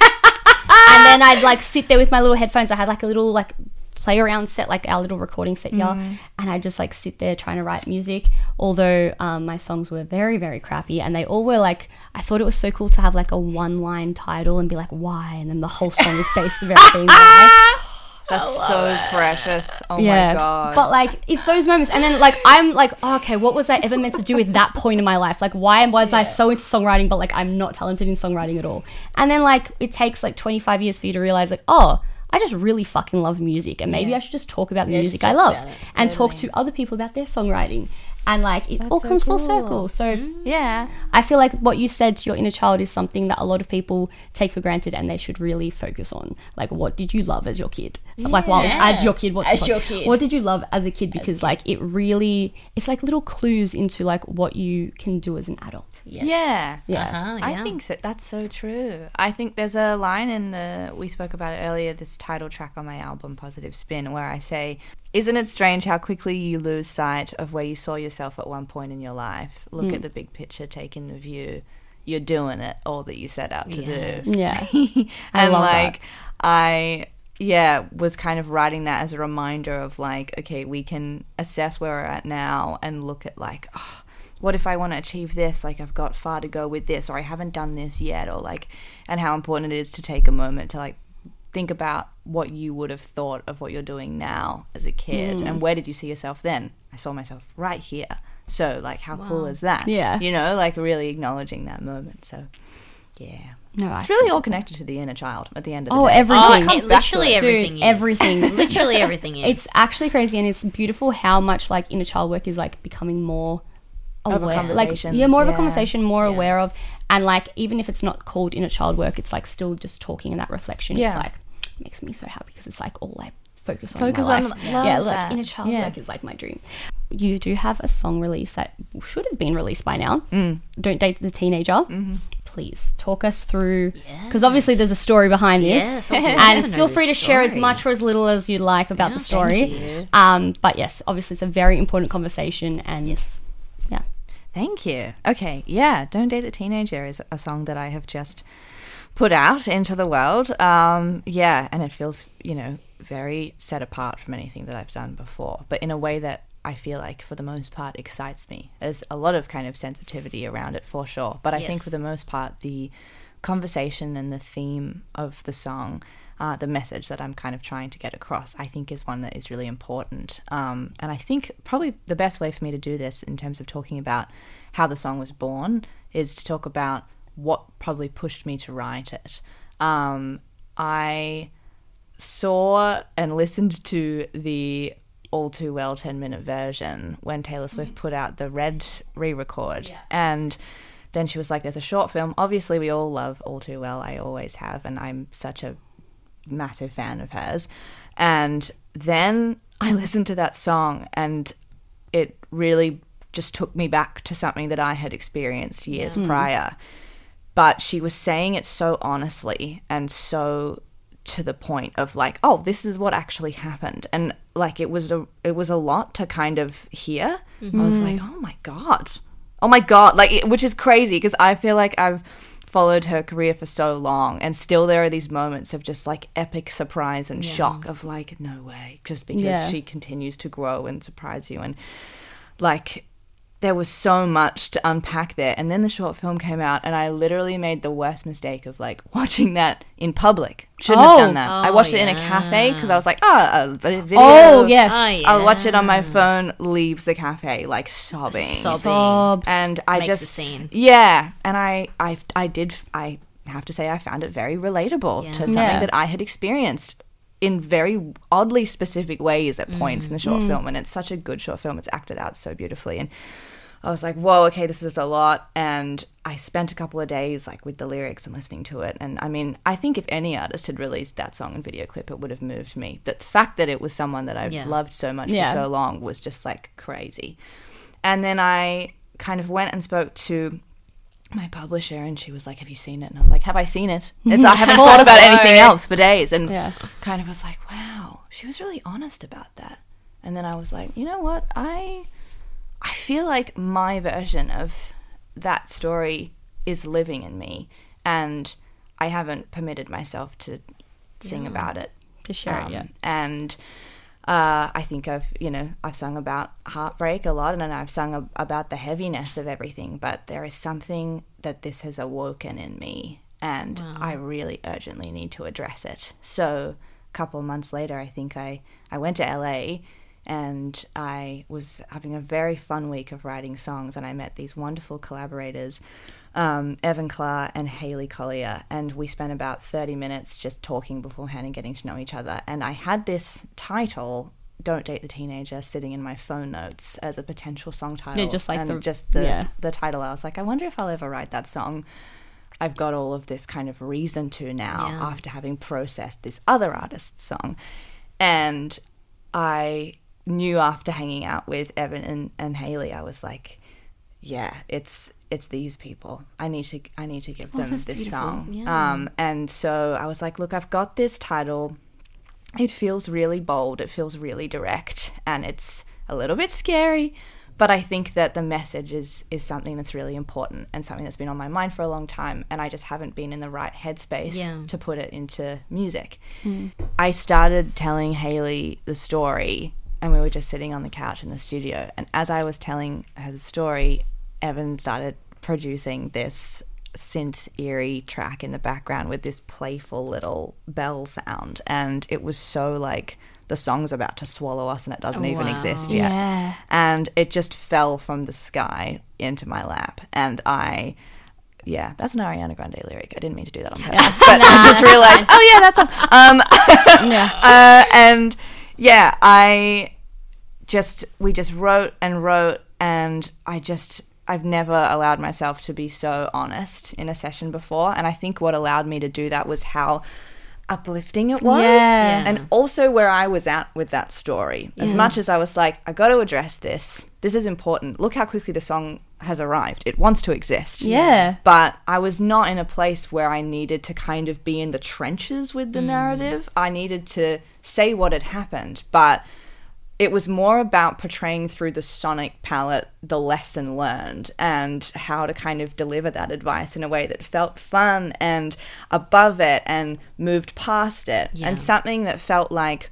And then I'd like sit there with my little headphones. I had like a little like play around set, like our little recording set here, mm. and I just like sit there trying to write music. Although um, my songs were very, very crappy, and they all were like, I thought it was so cool to have like a one line title and be like why, and then the whole song is based around being why. That's so it. precious. Oh yeah, my god. But like it's those moments, and then like I'm like, oh, okay, what was I ever meant to do with that point in my life? Like why was yeah. I so into songwriting but like I'm not talented in songwriting at all? And then like it takes like twenty-five years for you to realize like, oh, I just really fucking love music, and maybe yeah. I should just talk about the yeah, music I love and totally. talk to other people about their songwriting. And like it That's all so comes cool. full circle. So Mm. yeah, I feel like what you said to your inner child is something that a lot of people take for granted, and they should really focus on. Like, what did you love as your kid? Like, well, as your kid, what As what- your kid. what did you love as a kid? Because like it really, it's like little clues into like what you can do as an adult. Yes. Yeah. Yeah. Uh-huh, I yeah. think so. That's so true. I think there's a line in the, we spoke about it earlier, this title track on my album, Positive Spin, where I say, isn't it strange how quickly you lose sight of where you saw yourself at one point in your life? Look Mm. at the big picture, take in the view. You're doing it, all that you set out to Yes. do. Yeah. and love like, that. I, yeah, was kind of writing that as a reminder of like, okay, we can assess where we're at now and look at like, oh, what if I want to achieve this? Like, I've got far to go with this, or I haven't done this yet, or like, and how important it is to take a moment to like think about what you would have thought of what you're doing now as a kid, Mm. and where did you see yourself then? I saw myself right here. So, like, how cool is that? Yeah. You know, like really acknowledging that moment. So, yeah. No, I It's really feel all that. connected to the inner child at the end of the Oh, day. everything. Oh, It it comes back to literally it. everything Dude, is. everything. Literally everything is. It's actually crazy, and it's beautiful how much like inner child work is like becoming more aware. Of a conversation. Like, yeah, more of Yeah. a conversation, more Yeah. aware of, and like even if it's not called inner child work, it's like still just talking in that reflection. Yeah. It's like makes me so happy because it's like all I focus on. Focus in my on- life. love yeah, like that. inner child Yeah. work is like my dream. You do have a song release that should have been released by now. Mm. Don't Date the Teenager. Mm-hmm. Please talk us through, because obviously there's a story behind this. Yes, I would love to And know feel the free to share as story. much or as little as you'd like about Yeah, the story. thank you. Um, but yes, obviously it's a very important conversation, and yes, yeah. Thank you. Okay, yeah, Don't Date the Teenager is a song that I have just put out into the world. Um, yeah, and it feels, you know, very set apart from anything that I've done before, but in a way that I feel like for the most part excites me. There's a lot of kind of sensitivity around it for sure, but I think Yes. for the most part the conversation and the theme of the song, uh, the message that I'm kind of trying to get across, I think is one that is really important. Um, and I think probably the best way for me to do this in terms of talking about how the song was born is to talk about what probably pushed me to write it. Um, I saw and listened to the All Too Well ten minute version when Taylor Swift put out the Red re-record. Yeah. And then she was like, there's a short film. Obviously, we all love All Too Well. I always have. And I'm such a massive fan of hers. And then I listened to that song and it really just took me back to something that I had experienced years Yeah. prior. But she was saying it so honestly and so to the point of like, oh, this is what actually happened. And like it was a it was a lot to kind of hear. Mm-hmm. I was like, oh my god. Oh my god, like it, which is crazy because I feel like I've followed her career for so long and still there are these moments of just like epic surprise and Yeah. shock of like, no way, just because Yeah. she continues to grow and surprise you. And like there was so much to unpack there. And then the short film came out and I literally made the worst mistake of like watching that in public. Shouldn't Oh. have done that. I Oh, watched it in a yeah. cafe because I was like, oh, a video. Oh yes, Oh, yeah. I'll watch it on my phone, leaves the cafe like sobbing. Sobbing. Sobs. And I Makes just a scene. Yeah, and I I I did I have to say I found it very relatable Yeah. to something Yeah. that I had experienced in very oddly specific ways at points in the short film, and it's such a good short film. It's acted out so beautifully, and I was like, whoa, okay, this is a lot. And I spent a couple of days like with the lyrics and listening to it. And I mean, I think if any artist had released that song and video clip, it would have moved me. The fact that it was someone that I've Yeah. loved so much Yeah. for so long was just like crazy. And then I kind of went and spoke to my publisher and she was like, have you seen it? And I was like, have I seen it? It's, I haven't thought about anything else for days. And Yeah. kind of was like, wow, she was really honest about that. And then I was like, you know what? I I feel like my version of that story is living in me, and I haven't permitted myself to sing Yeah. about it. To share Um, it, yeah. And uh, I think I've, you know, I've sung about heartbreak a lot, and I've sung ab- about the heaviness of everything, but there is something that this has awoken in me, and Wow. I really urgently need to address it. So a couple of months later, I think I, I went to L A, and I was having a very fun week of writing songs, and I met these wonderful collaborators, um, Evan Clark and Haley Collier, and we spent about thirty minutes just talking beforehand and getting to know each other. And I had this title, Don't Date the Teenager, sitting in my phone notes as a potential song title. Yeah, just like and the- just the, yeah. the title. I was like, I wonder if I'll ever write that song. I've got all of this kind of reason to now Yeah. after having processed this other artist's song. And I knew after hanging out with Evan and, and Haley, I was like, yeah, it's it's these people. I need to I need to give them that's this beautiful. song. Yeah. Um, and so I was like, look, I've got this title. It feels really bold. It feels really direct, and it's a little bit scary. But I think that the message is is something that's really important and something that's been on my mind for a long time, and I just haven't been in the right headspace Yeah. to put it into music. I started telling Haley the story, and we were just sitting on the couch in the studio. And as I was telling her the story, Evan started producing this synth eerie track in the background with this playful little bell sound, and it was so like the song's about to swallow us and it doesn't even Wow. exist yet. Yeah. And it just fell from the sky into my lap, and I yeah, that's an Ariana Grande lyric. I didn't mean to do that on purpose, but I just realized, oh yeah, that's on. Um, Yeah. uh, and yeah, I just we just wrote and wrote, and I just I've never allowed myself to be so honest in a session before, and I think what allowed me to do that was how uplifting it was, Yeah. and also where I was at with that story. As much as I was like, I got to address this. This is important. Look how quickly the song has arrived. It wants to exist. Yeah. But I was not in a place where I needed to kind of be in the trenches with the narrative. I needed to say what had happened, but it was more about portraying through the sonic palette the lesson learned and how to kind of deliver that advice in a way that felt fun and above it and moved past it. Yeah. And something that felt like,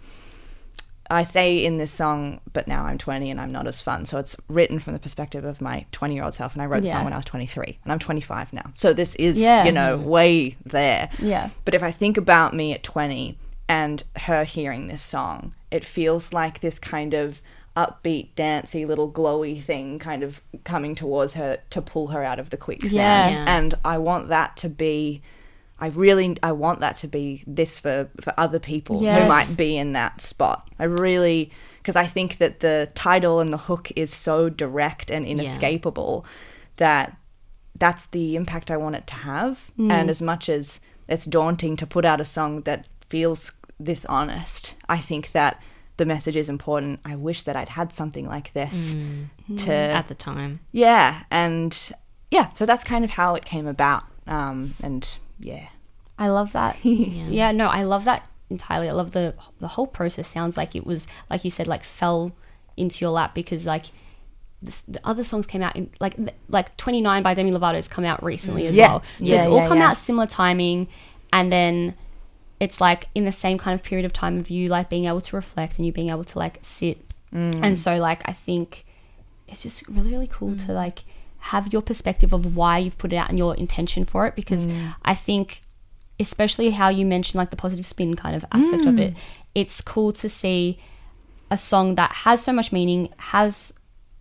I say in this song, but now I'm twenty and I'm not as fun. So it's written from the perspective of my twenty-year-old self, and I wrote the Yeah. song when I was twenty-three, and I'm twenty-five now. So this is, Yeah. you know, way there. Yeah. But if I think about me at twenty and her hearing this song, it feels like this kind of upbeat, dancey, little glowy thing kind of coming towards her to pull her out of the quicksand. Yeah. Yeah. And I want that to be, I really, I want that to be this for, for other people who Yes. might be in that spot. I really, because I think that the title and the hook is so direct and inescapable that that's the impact I want it to have. And as much as it's daunting to put out a song that feels this honest, I think that the message is important. I wish that I'd had something like this to At the time. yeah, and yeah, so that's kind of how it came about. Um, and yeah, I love that. yeah. no, I love that entirely. I love the the whole process. Sounds like it was, like you said, like fell into your lap because like this, the other songs came out in like like twenty-nine by Demi Lovato has come out recently as Yeah. well. So Yeah, it's all yeah, come yeah. out similar timing, and then it's like in the same kind of period of time of you like being able to reflect and you being able to like sit. And so like I think it's just really really cool to like have your perspective of why you've put it out and your intention for it, because I think especially how you mentioned like the positive spin kind of aspect of it, it's cool to see a song that has so much meaning, has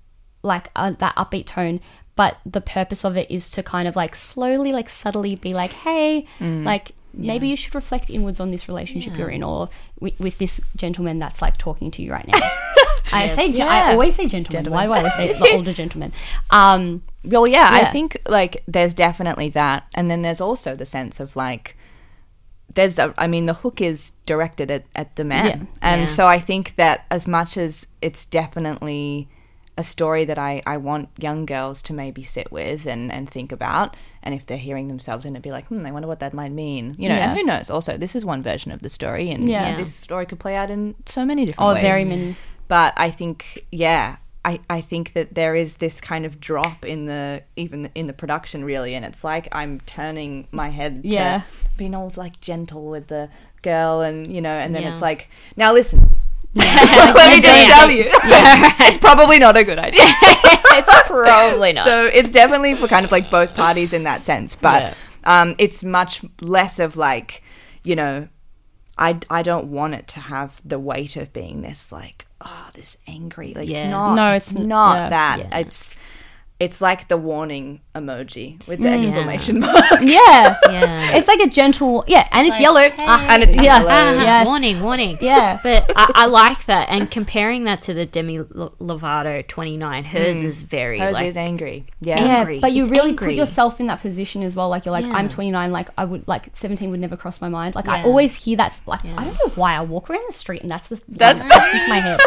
like a, that upbeat tone, but the purpose of it is to kind of like slowly like subtly be like, hey, like maybe you should reflect inwards on this relationship Yeah. you're in, or w- with this gentleman that's like talking to you right now. I Yes. say, gen- Yeah. I always say gentleman. Why do I always say the older gentleman? Um, well, yeah, Yeah. I think like there's definitely that, and then there's also the sense of like there's a, I mean the hook is directed at, at the man, Yeah. and Yeah. so I think that as much as it's definitely a story that I, I want young girls to maybe sit with and, and think about. And if they're hearing themselves in it, be like, hmm, I wonder what that might mean. You know, Yeah. and who knows? Also, this is one version of the story, and Yeah. you know, this story could play out in so many different Oh, ways. very many. But I think, yeah, I, I think that there is this kind of drop in the, even in the production, really. And it's like I'm turning my head Yeah. to being always like gentle with the girl, and, you know, and then Yeah. it's like, now listen. Let me just tell you, it's probably not a good idea. It's probably not. So it's definitely for kind of like both parties in that sense, but Yeah. um, it's much less of like, you know, I, I don't want it to have the weight of being this like, oh, this angry. Like Yeah. it's not. No, it's it's- not yeah. that. Yeah. It's it's like the warning emoji with the Mm. exclamation mark. Yeah. yeah. It's like a gentle, yeah, and it's yellow. Ah, And it's yeah. yellow. Ah, Yes. Warning, warning. Yeah. But I, I like that. And comparing that to the Demi Lo- Lovato twenty-nine, hers is very Hers like, is angry. Yeah. Yeah, angry. but you It's really angry. put yourself in that position as well. Like you're like, Yeah. I'm twenty-nine. Like I would, like seventeen would never cross my mind. Like I Yeah. always hear that. Like Yeah. I don't know why I walk around the street and that's the That's- that's stuck in my head.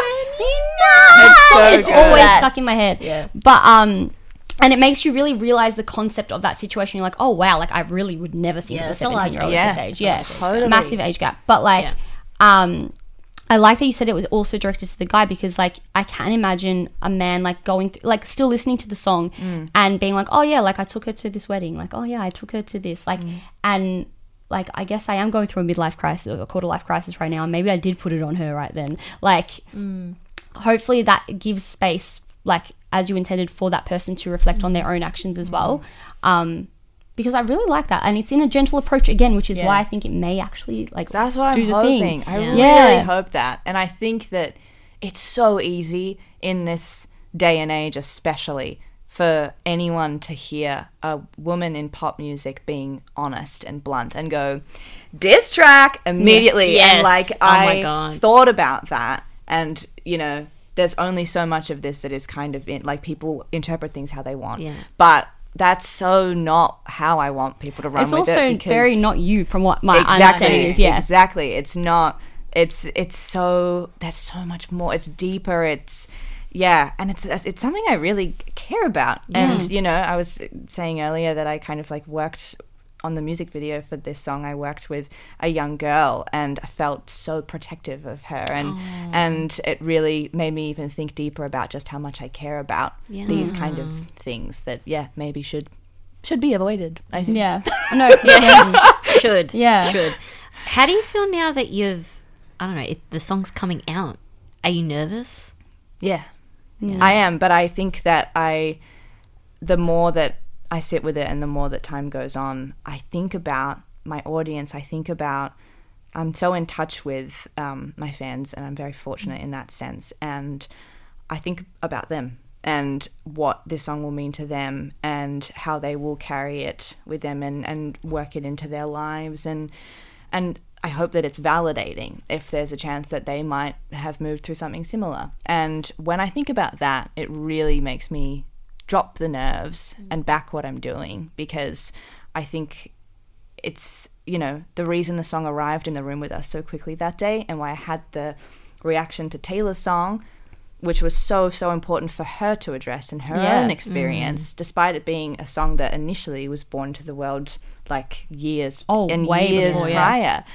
It's so It's good. always That- stuck in my head. Yeah. But um, and it makes you really realize the concept of that situation. You're like, oh wow, like I really would never think Yeah, of a it's a large seventeen year old age at gap. this age. Yeah, Yeah, it's a large age gap. massive age gap. But like, Yeah. um. I like that you said it was also directed to the guy because, like, I can imagine a man, like, going through, like, still listening to the song Mm. and being like, oh, yeah, like, I took her to this wedding. Like, oh, yeah, I took her to this. Like, Mm. and, like, I guess I am going through a midlife crisis or a quarter life crisis right now. And maybe I did put it on her right then. Like, Mm. hopefully that gives space, like, as you intended for that person to reflect on their own actions as well. Um, because I really like that. And it's in a gentle approach again, which is Yeah. why I think it may actually, like, That's what do I'm the hoping. thing. I Yeah. really Yeah. hope that. And I think that it's so easy in this day and age, especially, for anyone to hear a woman in pop music being honest and blunt and go, diss track immediately. Yes. And like, Oh my I God. thought about that. And, you know, there's only so much of this that is kind of in, like, people interpret things how they want. Yeah. But that's so not how I want people to run it's with also it. because very not you from what my exactly, understanding is. Yeah. exactly. It's not. It's it's so there's so much more. It's deeper. It's yeah, and it's it's something I really care about. And you know, I was saying earlier that I kind of like worked on the music video for this song. I worked with a young girl, and I felt so protective of her, and and it really made me even think deeper about just how much I care about Yeah. these kind of things that yeah maybe should should be avoided. I think. Yeah. No, yes. Should. Yeah. Should. How do you feel now that you've, I don't know, it, the song's coming out? Are you nervous? Yeah, I am. But I think that I, the more that I sit with it and the more that time goes on, I think about my audience. I think about, I'm so in touch with um, my fans, and I'm very fortunate in that sense. And I think about them and what this song will mean to them and how they will carry it with them and, and work it into their lives. And and I hope that it's validating if there's a chance that they might have moved through something similar. And when I think about that, it really makes me drop the nerves and back what I'm doing, because I think it's, you know, the reason the song arrived in the room with us so quickly that day, and why I had the reaction to Taylor's song, which was so, so important for her to address in her Yeah. own experience, despite it being a song that initially was born to the world like years Oh, and way years before, yeah. prior.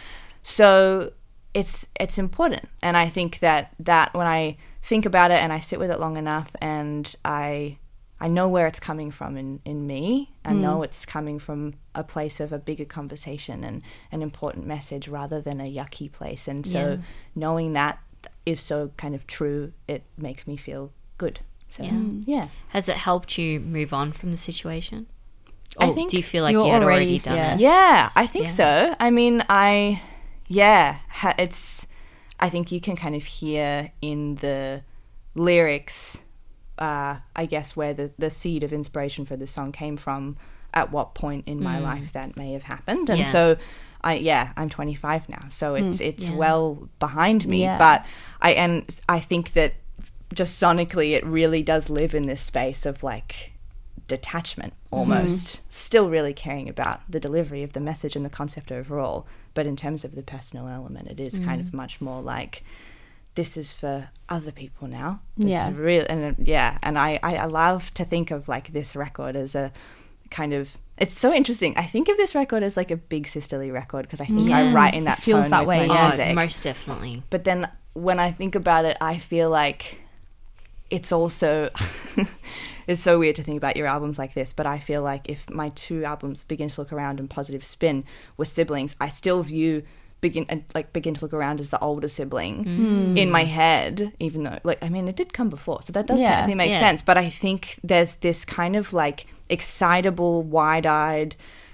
So it's it's important. And I think that, that when I think about it and I sit with it long enough, and I I know where it's coming from in, in me. I Mm. know it's coming from a place of a bigger conversation and an important message rather than a yucky place. And so Yeah. knowing that is so kind of true, it makes me feel good. So Yeah. yeah. Has it helped you move on from the situation? I Or think do you feel like you're you had already, already- done yeah. it? Yeah, I think Yeah. so. I mean, I, yeah, ha- it's, I think you can kind of hear in the lyrics, uh, I guess, where the, the seed of inspiration for the song came from, at what point in my life that may have happened. And Yeah. so, I, yeah, I'm twenty-five now, so it's, it's Yeah. well behind me. Yeah. But I, and I think that just sonically, it really does live in this space of like, detachment almost, still really caring about the delivery of the message and the concept overall, but in terms of the personal element, it is kind of much more like this is for other people now. This Yeah. is real, and uh, yeah, and I, I I love to think of like this record as a kind of. It's so interesting. I think of this record as like a big sisterly record because I think I Yes. write in that Feels tone that with way, my yeah. music. Oh, most definitely. But then when I think about it, I feel like it's also it's so weird to think about your albums like this, but I feel like if my two albums, Begin to Look Around and Positive Spin, were siblings, I still view begin uh, like Begin to Look Around as the older sibling Mm. in my head, even though like I mean it did come before, so that does Yeah. technically make Yeah. sense. But I think there's this kind of like excitable, wide-eyed,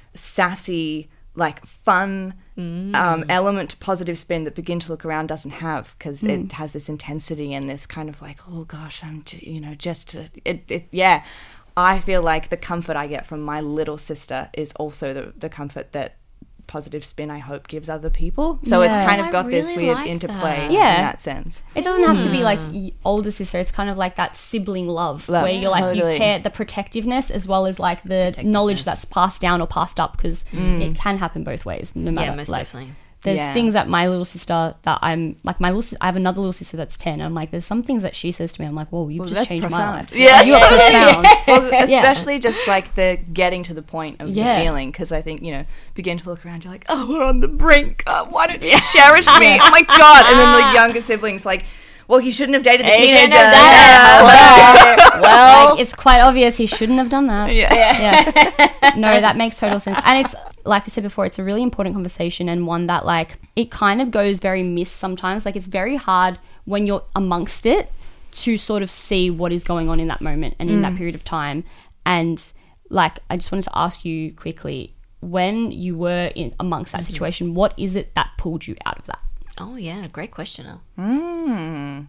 sassy, like fun Mm. um, element to Positive Spin that Begin to Look Around doesn't have, because it has this intensity and this kind of like, oh gosh, I'm j- you know just uh, it, it yeah I feel like the comfort I get from my little sister is also the, the comfort that Positive Spin, I hope, gives other people. So it's Yeah. kind of I got this really weird like interplay that. Yeah. in that sense. It doesn't have to be like y- older sister. It's kind of like that sibling love, Love, where you're like totally. you care the protectiveness as well as like the knowledge that's passed down or passed up, because it can happen both ways. No matter, Yeah, most like, definitely. There's Yeah. things that my little sister that I'm like my little sis- I have another little sister that's ten. And I'm like, there's some things that she says to me. I'm like, whoa, you've Well, just that's changed my profound. life. Yeah, Like, you're totally. profound. Well, especially just like the getting to the point of Yeah. the feeling, because I think, you know, Begin to Look Around, you're like, oh, we're on the brink. Oh, why don't you cherish me? Oh my God. And then the younger siblings like, well, he shouldn't have dated the He teenager. shouldn't have done Yeah. it. Well, Like, it's quite obvious he shouldn't have done that. Yeah. Yeah. No, that makes total sense. And it's, like we said before, it's a really important conversation, and one that, like, it kind of goes very missed sometimes. Like, it's very hard when you're amongst it to sort of see what is going on in that moment and in that period of time. And, like, I just wanted to ask you quickly, when you were in amongst that situation, what is it that pulled you out of that? oh yeah, great question. Al. Mm.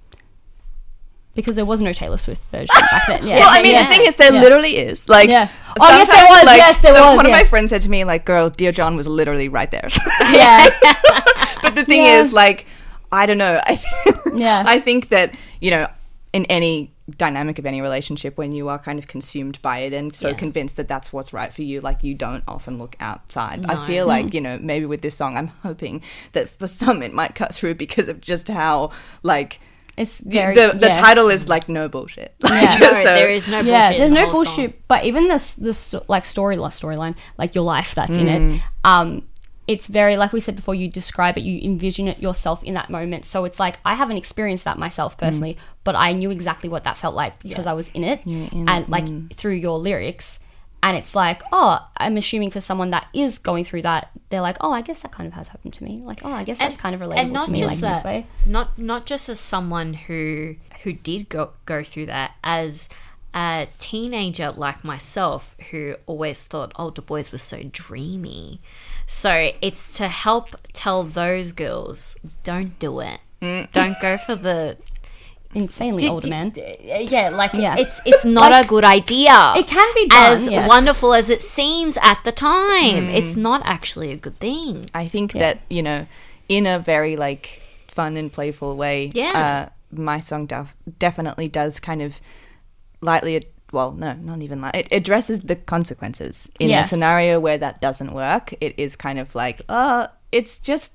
Because there was no Taylor Swift version back then. Yeah. Well, I mean, Yeah. the thing is, there Yeah. literally is. Like, Yeah. Oh, yes, there sometimes, was. like, Yes, there so was, One yeah. of my friends said to me, like, girl, Dear John was literally right there. Yeah. But the thing Yeah. is, like, I don't know. I th- Yeah. I think that, you know, in any dynamic of any relationship, when you are kind of consumed by it and so Yeah. convinced that that's what's right for you, like, you don't often look outside. No. I feel like, you know, maybe with this song, I'm hoping that for some it might cut through because of just how, like, It's the, very, the, the yeah. title is like no bullshit. Like, Yeah. No, so- there is no bullshit. Yeah, in there's the no whole bullshit. song. But even this this like story storyline, like your life that's in Mm. it, um, it's very, like we said before, you describe it, you envision it yourself in that moment. So it's like, I haven't experienced that myself personally, Mm. but I knew exactly what that felt like because I was in it, were in and it, like mm. through your lyrics. And it's like, oh, I'm assuming for someone that is going through that, they're like, oh, I guess that kind of has happened to me. Like, oh, I guess that's kind of relatable and not to me, just like in that, this way. not not just as someone who who did go go through that, as a teenager like myself who always thought older boys were so dreamy. So it's to help tell those girls, don't do it. Mm. Don't go for the Insanely older man. yeah, like Yeah. it's it's not Like, a good idea. It can be done, as yeah. wonderful as it seems at the time. Mm. It's not actually a good thing. I think that, you know, in a very like fun and playful way, Yeah. uh, my song def- definitely does kind of lightly, ad- well, no, not even like, it addresses the consequences. In Yes. a scenario where that doesn't work, it is kind of like, uh, it's just,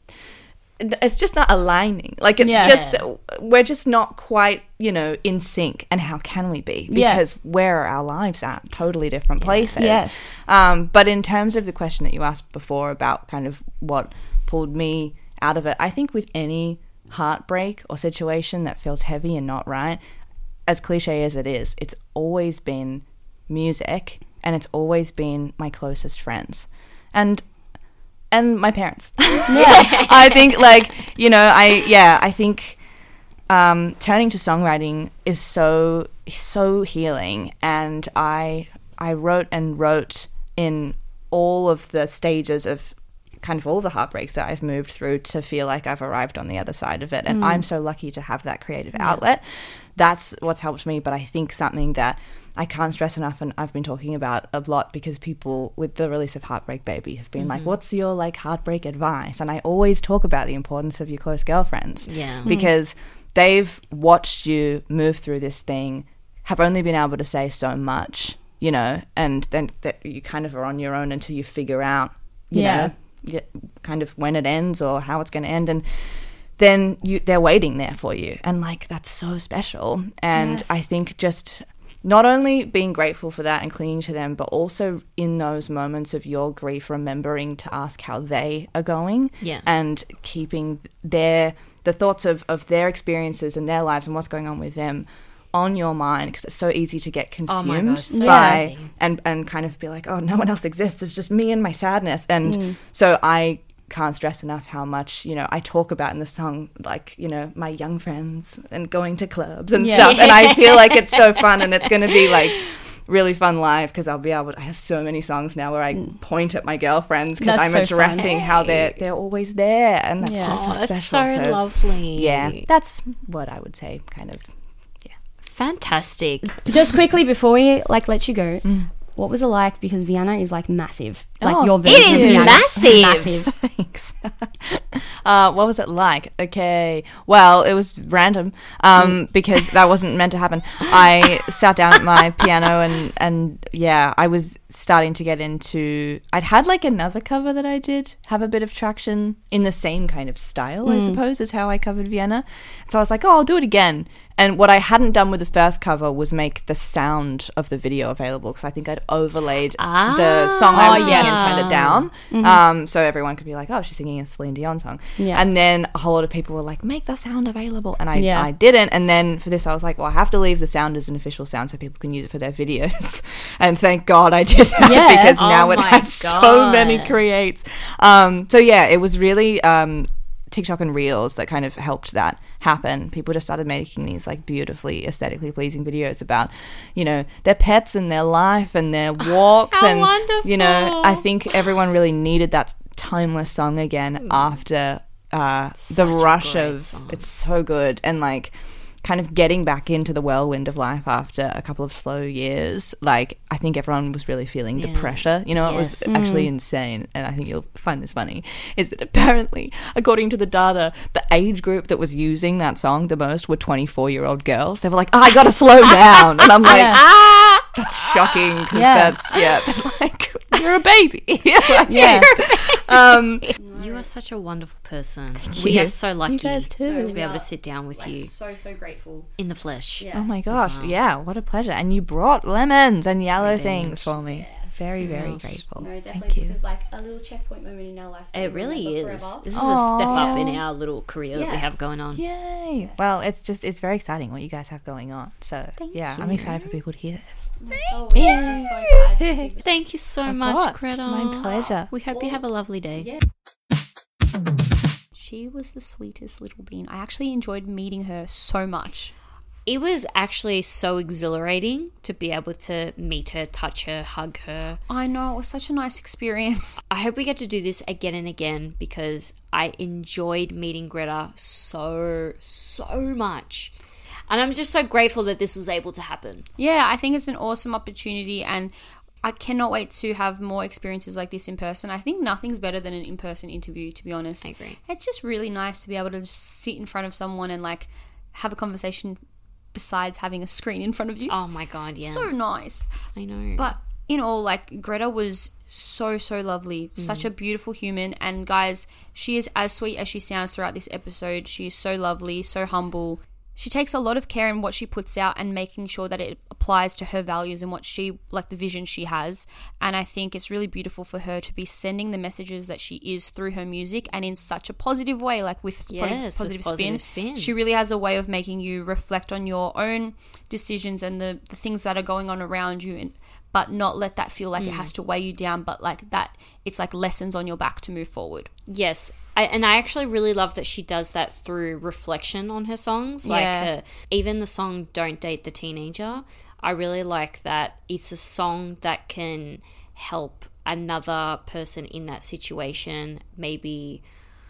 it's just not aligning. Like, it's Yeah. just, we're just not quite, you know, in sync. And how can we be? Yeah. Because where are our lives at? Totally different places. Yes. Um, but in terms of the question that you asked before about kind of what pulled me out of it, I think with any heartbreak or situation that feels heavy and not right, as cliche as it is, it's always been music, and it's always been my closest friends. And and my parents. Yeah. I think, like, you know, I, yeah, I think um, turning to songwriting is so, so healing. And I, I wrote and wrote in all of the stages of kind of all the heartbreaks that I've moved through to feel like I've arrived on the other side of it. And I'm so lucky to have that creative outlet. That's what's helped me. But I think something that I can't stress enough, and I've been talking about a lot, because people with the release of Heartbreak Baby have been like, what's your like heartbreak advice? And I always talk about the importance of your close girlfriends. Yeah. Because they've watched you move through this thing, have only been able to say so much, you know, and then that you kind of are on your own until you figure out, you Yeah. know, yeah, kind of when it ends or how it's going to end. And then you they're waiting there for you, and like that's so special. And Yes. I think just not only being grateful for that and clinging to them, but also in those moments of your grief, remembering to ask how they are going, Yeah. and keeping their the thoughts of, of their experiences and their lives and what's going on with them on your mind, because it's so easy to get Oh my God, consumed so by easy. and and kind of be like, oh, no one else exists, it's just me and my sadness. And Mm. so I can't stress enough how much, you know, I talk about in the song, like, you know, my young friends and going to clubs and Yeah. stuff. And I feel like it's so fun, and it's going to be like really fun live, because I'll be able to, I have so many songs now where I point at my girlfriends because That's I'm so fun. addressing how they're they're always there, and that's Yeah. just so Oh, special. that's so, lovely. yeah, that's what I would say, kind of. Fantastic. Just quickly before we like let you go, what was it like? Because Vienna is like massive. Like Oh, your it version is of Vienna massive. massive. Thanks. uh, what was it like? Okay. Well, it was random um, because that wasn't meant to happen. I sat down at my piano and, and yeah, I was starting to get into... I'd had like another cover that I did have a bit of traction in the same kind of style, I suppose, as how I covered Vienna. So I was like, oh, I'll do it again. And what I hadn't done with the first cover was make the sound of the video available, because I think I'd overlaid Ah. the song I Oh, was singing yes. and turned it down. Um, so everyone could be like, oh, she's singing a Celine Dion song. Yeah. And then a whole lot of people were like, make the sound available. And I, Yeah. I didn't. And then for this, I was like, well, I have to leave the sound as an official sound so people can use it for their videos. And thank God I did that, Yeah. because now Oh it my has so God. many creates. Um, so yeah, it was really... Um, TikTok and Reels that kind of helped that happen. People just started making these like beautifully aesthetically pleasing videos about, you know, their pets and their life and their walks. How and you know, wonderful. I think everyone really needed that timeless song again after uh, the Mm. Such a rush great of song. it's so good, and like kind of getting back into the whirlwind of life after a couple of slow years. Like, I think everyone was really feeling the Yeah. pressure. You know, it was Yes. actually insane, and I think you'll find this funny, is that apparently, according to the data, the age group that was using that song the most were twenty-four-year-old girls. They were like, oh, I gotta slow down. And I'm like, Yeah. ah, that's shocking, because Yeah. that's, yeah, but like, you're a baby. Like, Yeah. Um, You are such a wonderful person. you. We are so lucky You guys too. to be able to sit down with you So, so grateful. in the flesh. Oh my gosh, well. yeah, what a pleasure. And you brought lemons and yellow did. things for me. Very, very Yes. grateful. No, definitely. Thank you. This is like a little checkpoint moment in our life. that It we'll really remember is. forever. This is a step up in Aw. our little career that we Yeah. have going on. Yay. Well, it's just, it's very exciting what you guys have going on. So, yeah, I'm excited for people to hear this. So, we're so excited. to Thank you so Of much, course. Greta. My pleasure. We hope you have a lovely day. Yeah. She was the sweetest little bean. I actually enjoyed meeting her so much. It was actually so exhilarating to be able to meet her, touch her, hug her. I know, it was such a nice experience. I hope we get to do this again and again, because I enjoyed meeting Greta so, so much. And I'm just so grateful that this was able to happen. Yeah, I think it's an awesome opportunity, and I cannot wait to have more experiences like this in person. I think nothing's better than an in-person interview, to be honest. I agree. It's just really nice to be able to just sit in front of someone and like have a conversation besides having a screen in front of you. Oh my God, yeah. So nice. I know. But in all, like, Greta was so, so lovely. Such a beautiful human. And guys, she is as sweet as she sounds throughout this episode. She is so lovely, so humble. She takes a lot of care in what she puts out and making sure that it applies to her values and what she, like the vision she has. And I think it's really beautiful for her to be sending the messages that she is through her music, and in such a positive way, like with Yes, positive, with spin. positive spin. She really has a way of making you reflect on your own decisions and the, the things that are going on around you, and but not let that feel like it has to weigh you down, but like that it's like lessons on your back to move forward. Yes, I, and I actually really love that she does that through reflection on her songs. Like Yeah. her, even the song "Don't Date the Teenager," I really like that. It's a song that can help another person in that situation maybe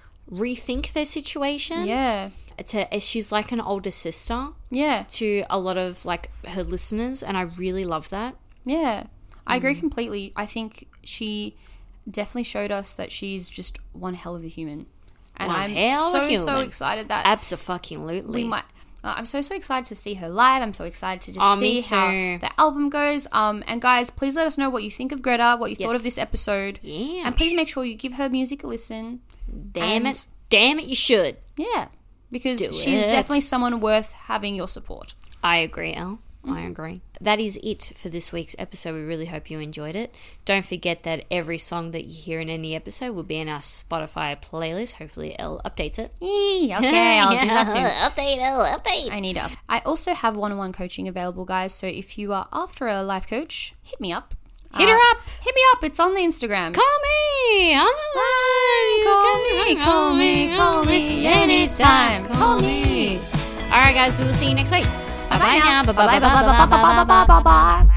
rethink their situation. Yeah. To, she's like an older sister Yeah. to a lot of like her listeners, and I really love that. Yeah. I agree Mm. completely. I think she definitely showed us that she's just one hell of a human. And One I'm hell of a so, so human. excited that Abso-fucking-lutely. we might uh, I'm so so excited to see her live. I'm so excited to just Oh, see me how too. the album goes. Um, and guys, please let us know what you think of Greta, what you thought Yes. of this episode. Yeah. And please make sure you give her music a listen. Damn and- it. Damn it, you should. Yeah. because Do she's it. definitely someone worth having your support. I agree, Elle. I agree. That is it for this week's episode. We really hope you enjoyed it. Don't forget that every song that you hear in any episode will be in our Spotify playlist. Hopefully Elle updates it. Eee, okay, I'll do that too. Update, Elle, update. I need up. I also have one-on-one coaching available, guys. So if you are after a life coach, hit me up. Hit Uh, her up. Hit me up. It's on the Instagram. Call me on the line. Call me, call me, call me anytime. Call me. All right, guys. We will see you next week. Bye bye now. Bye bye bye bye bye bye bye bye bye.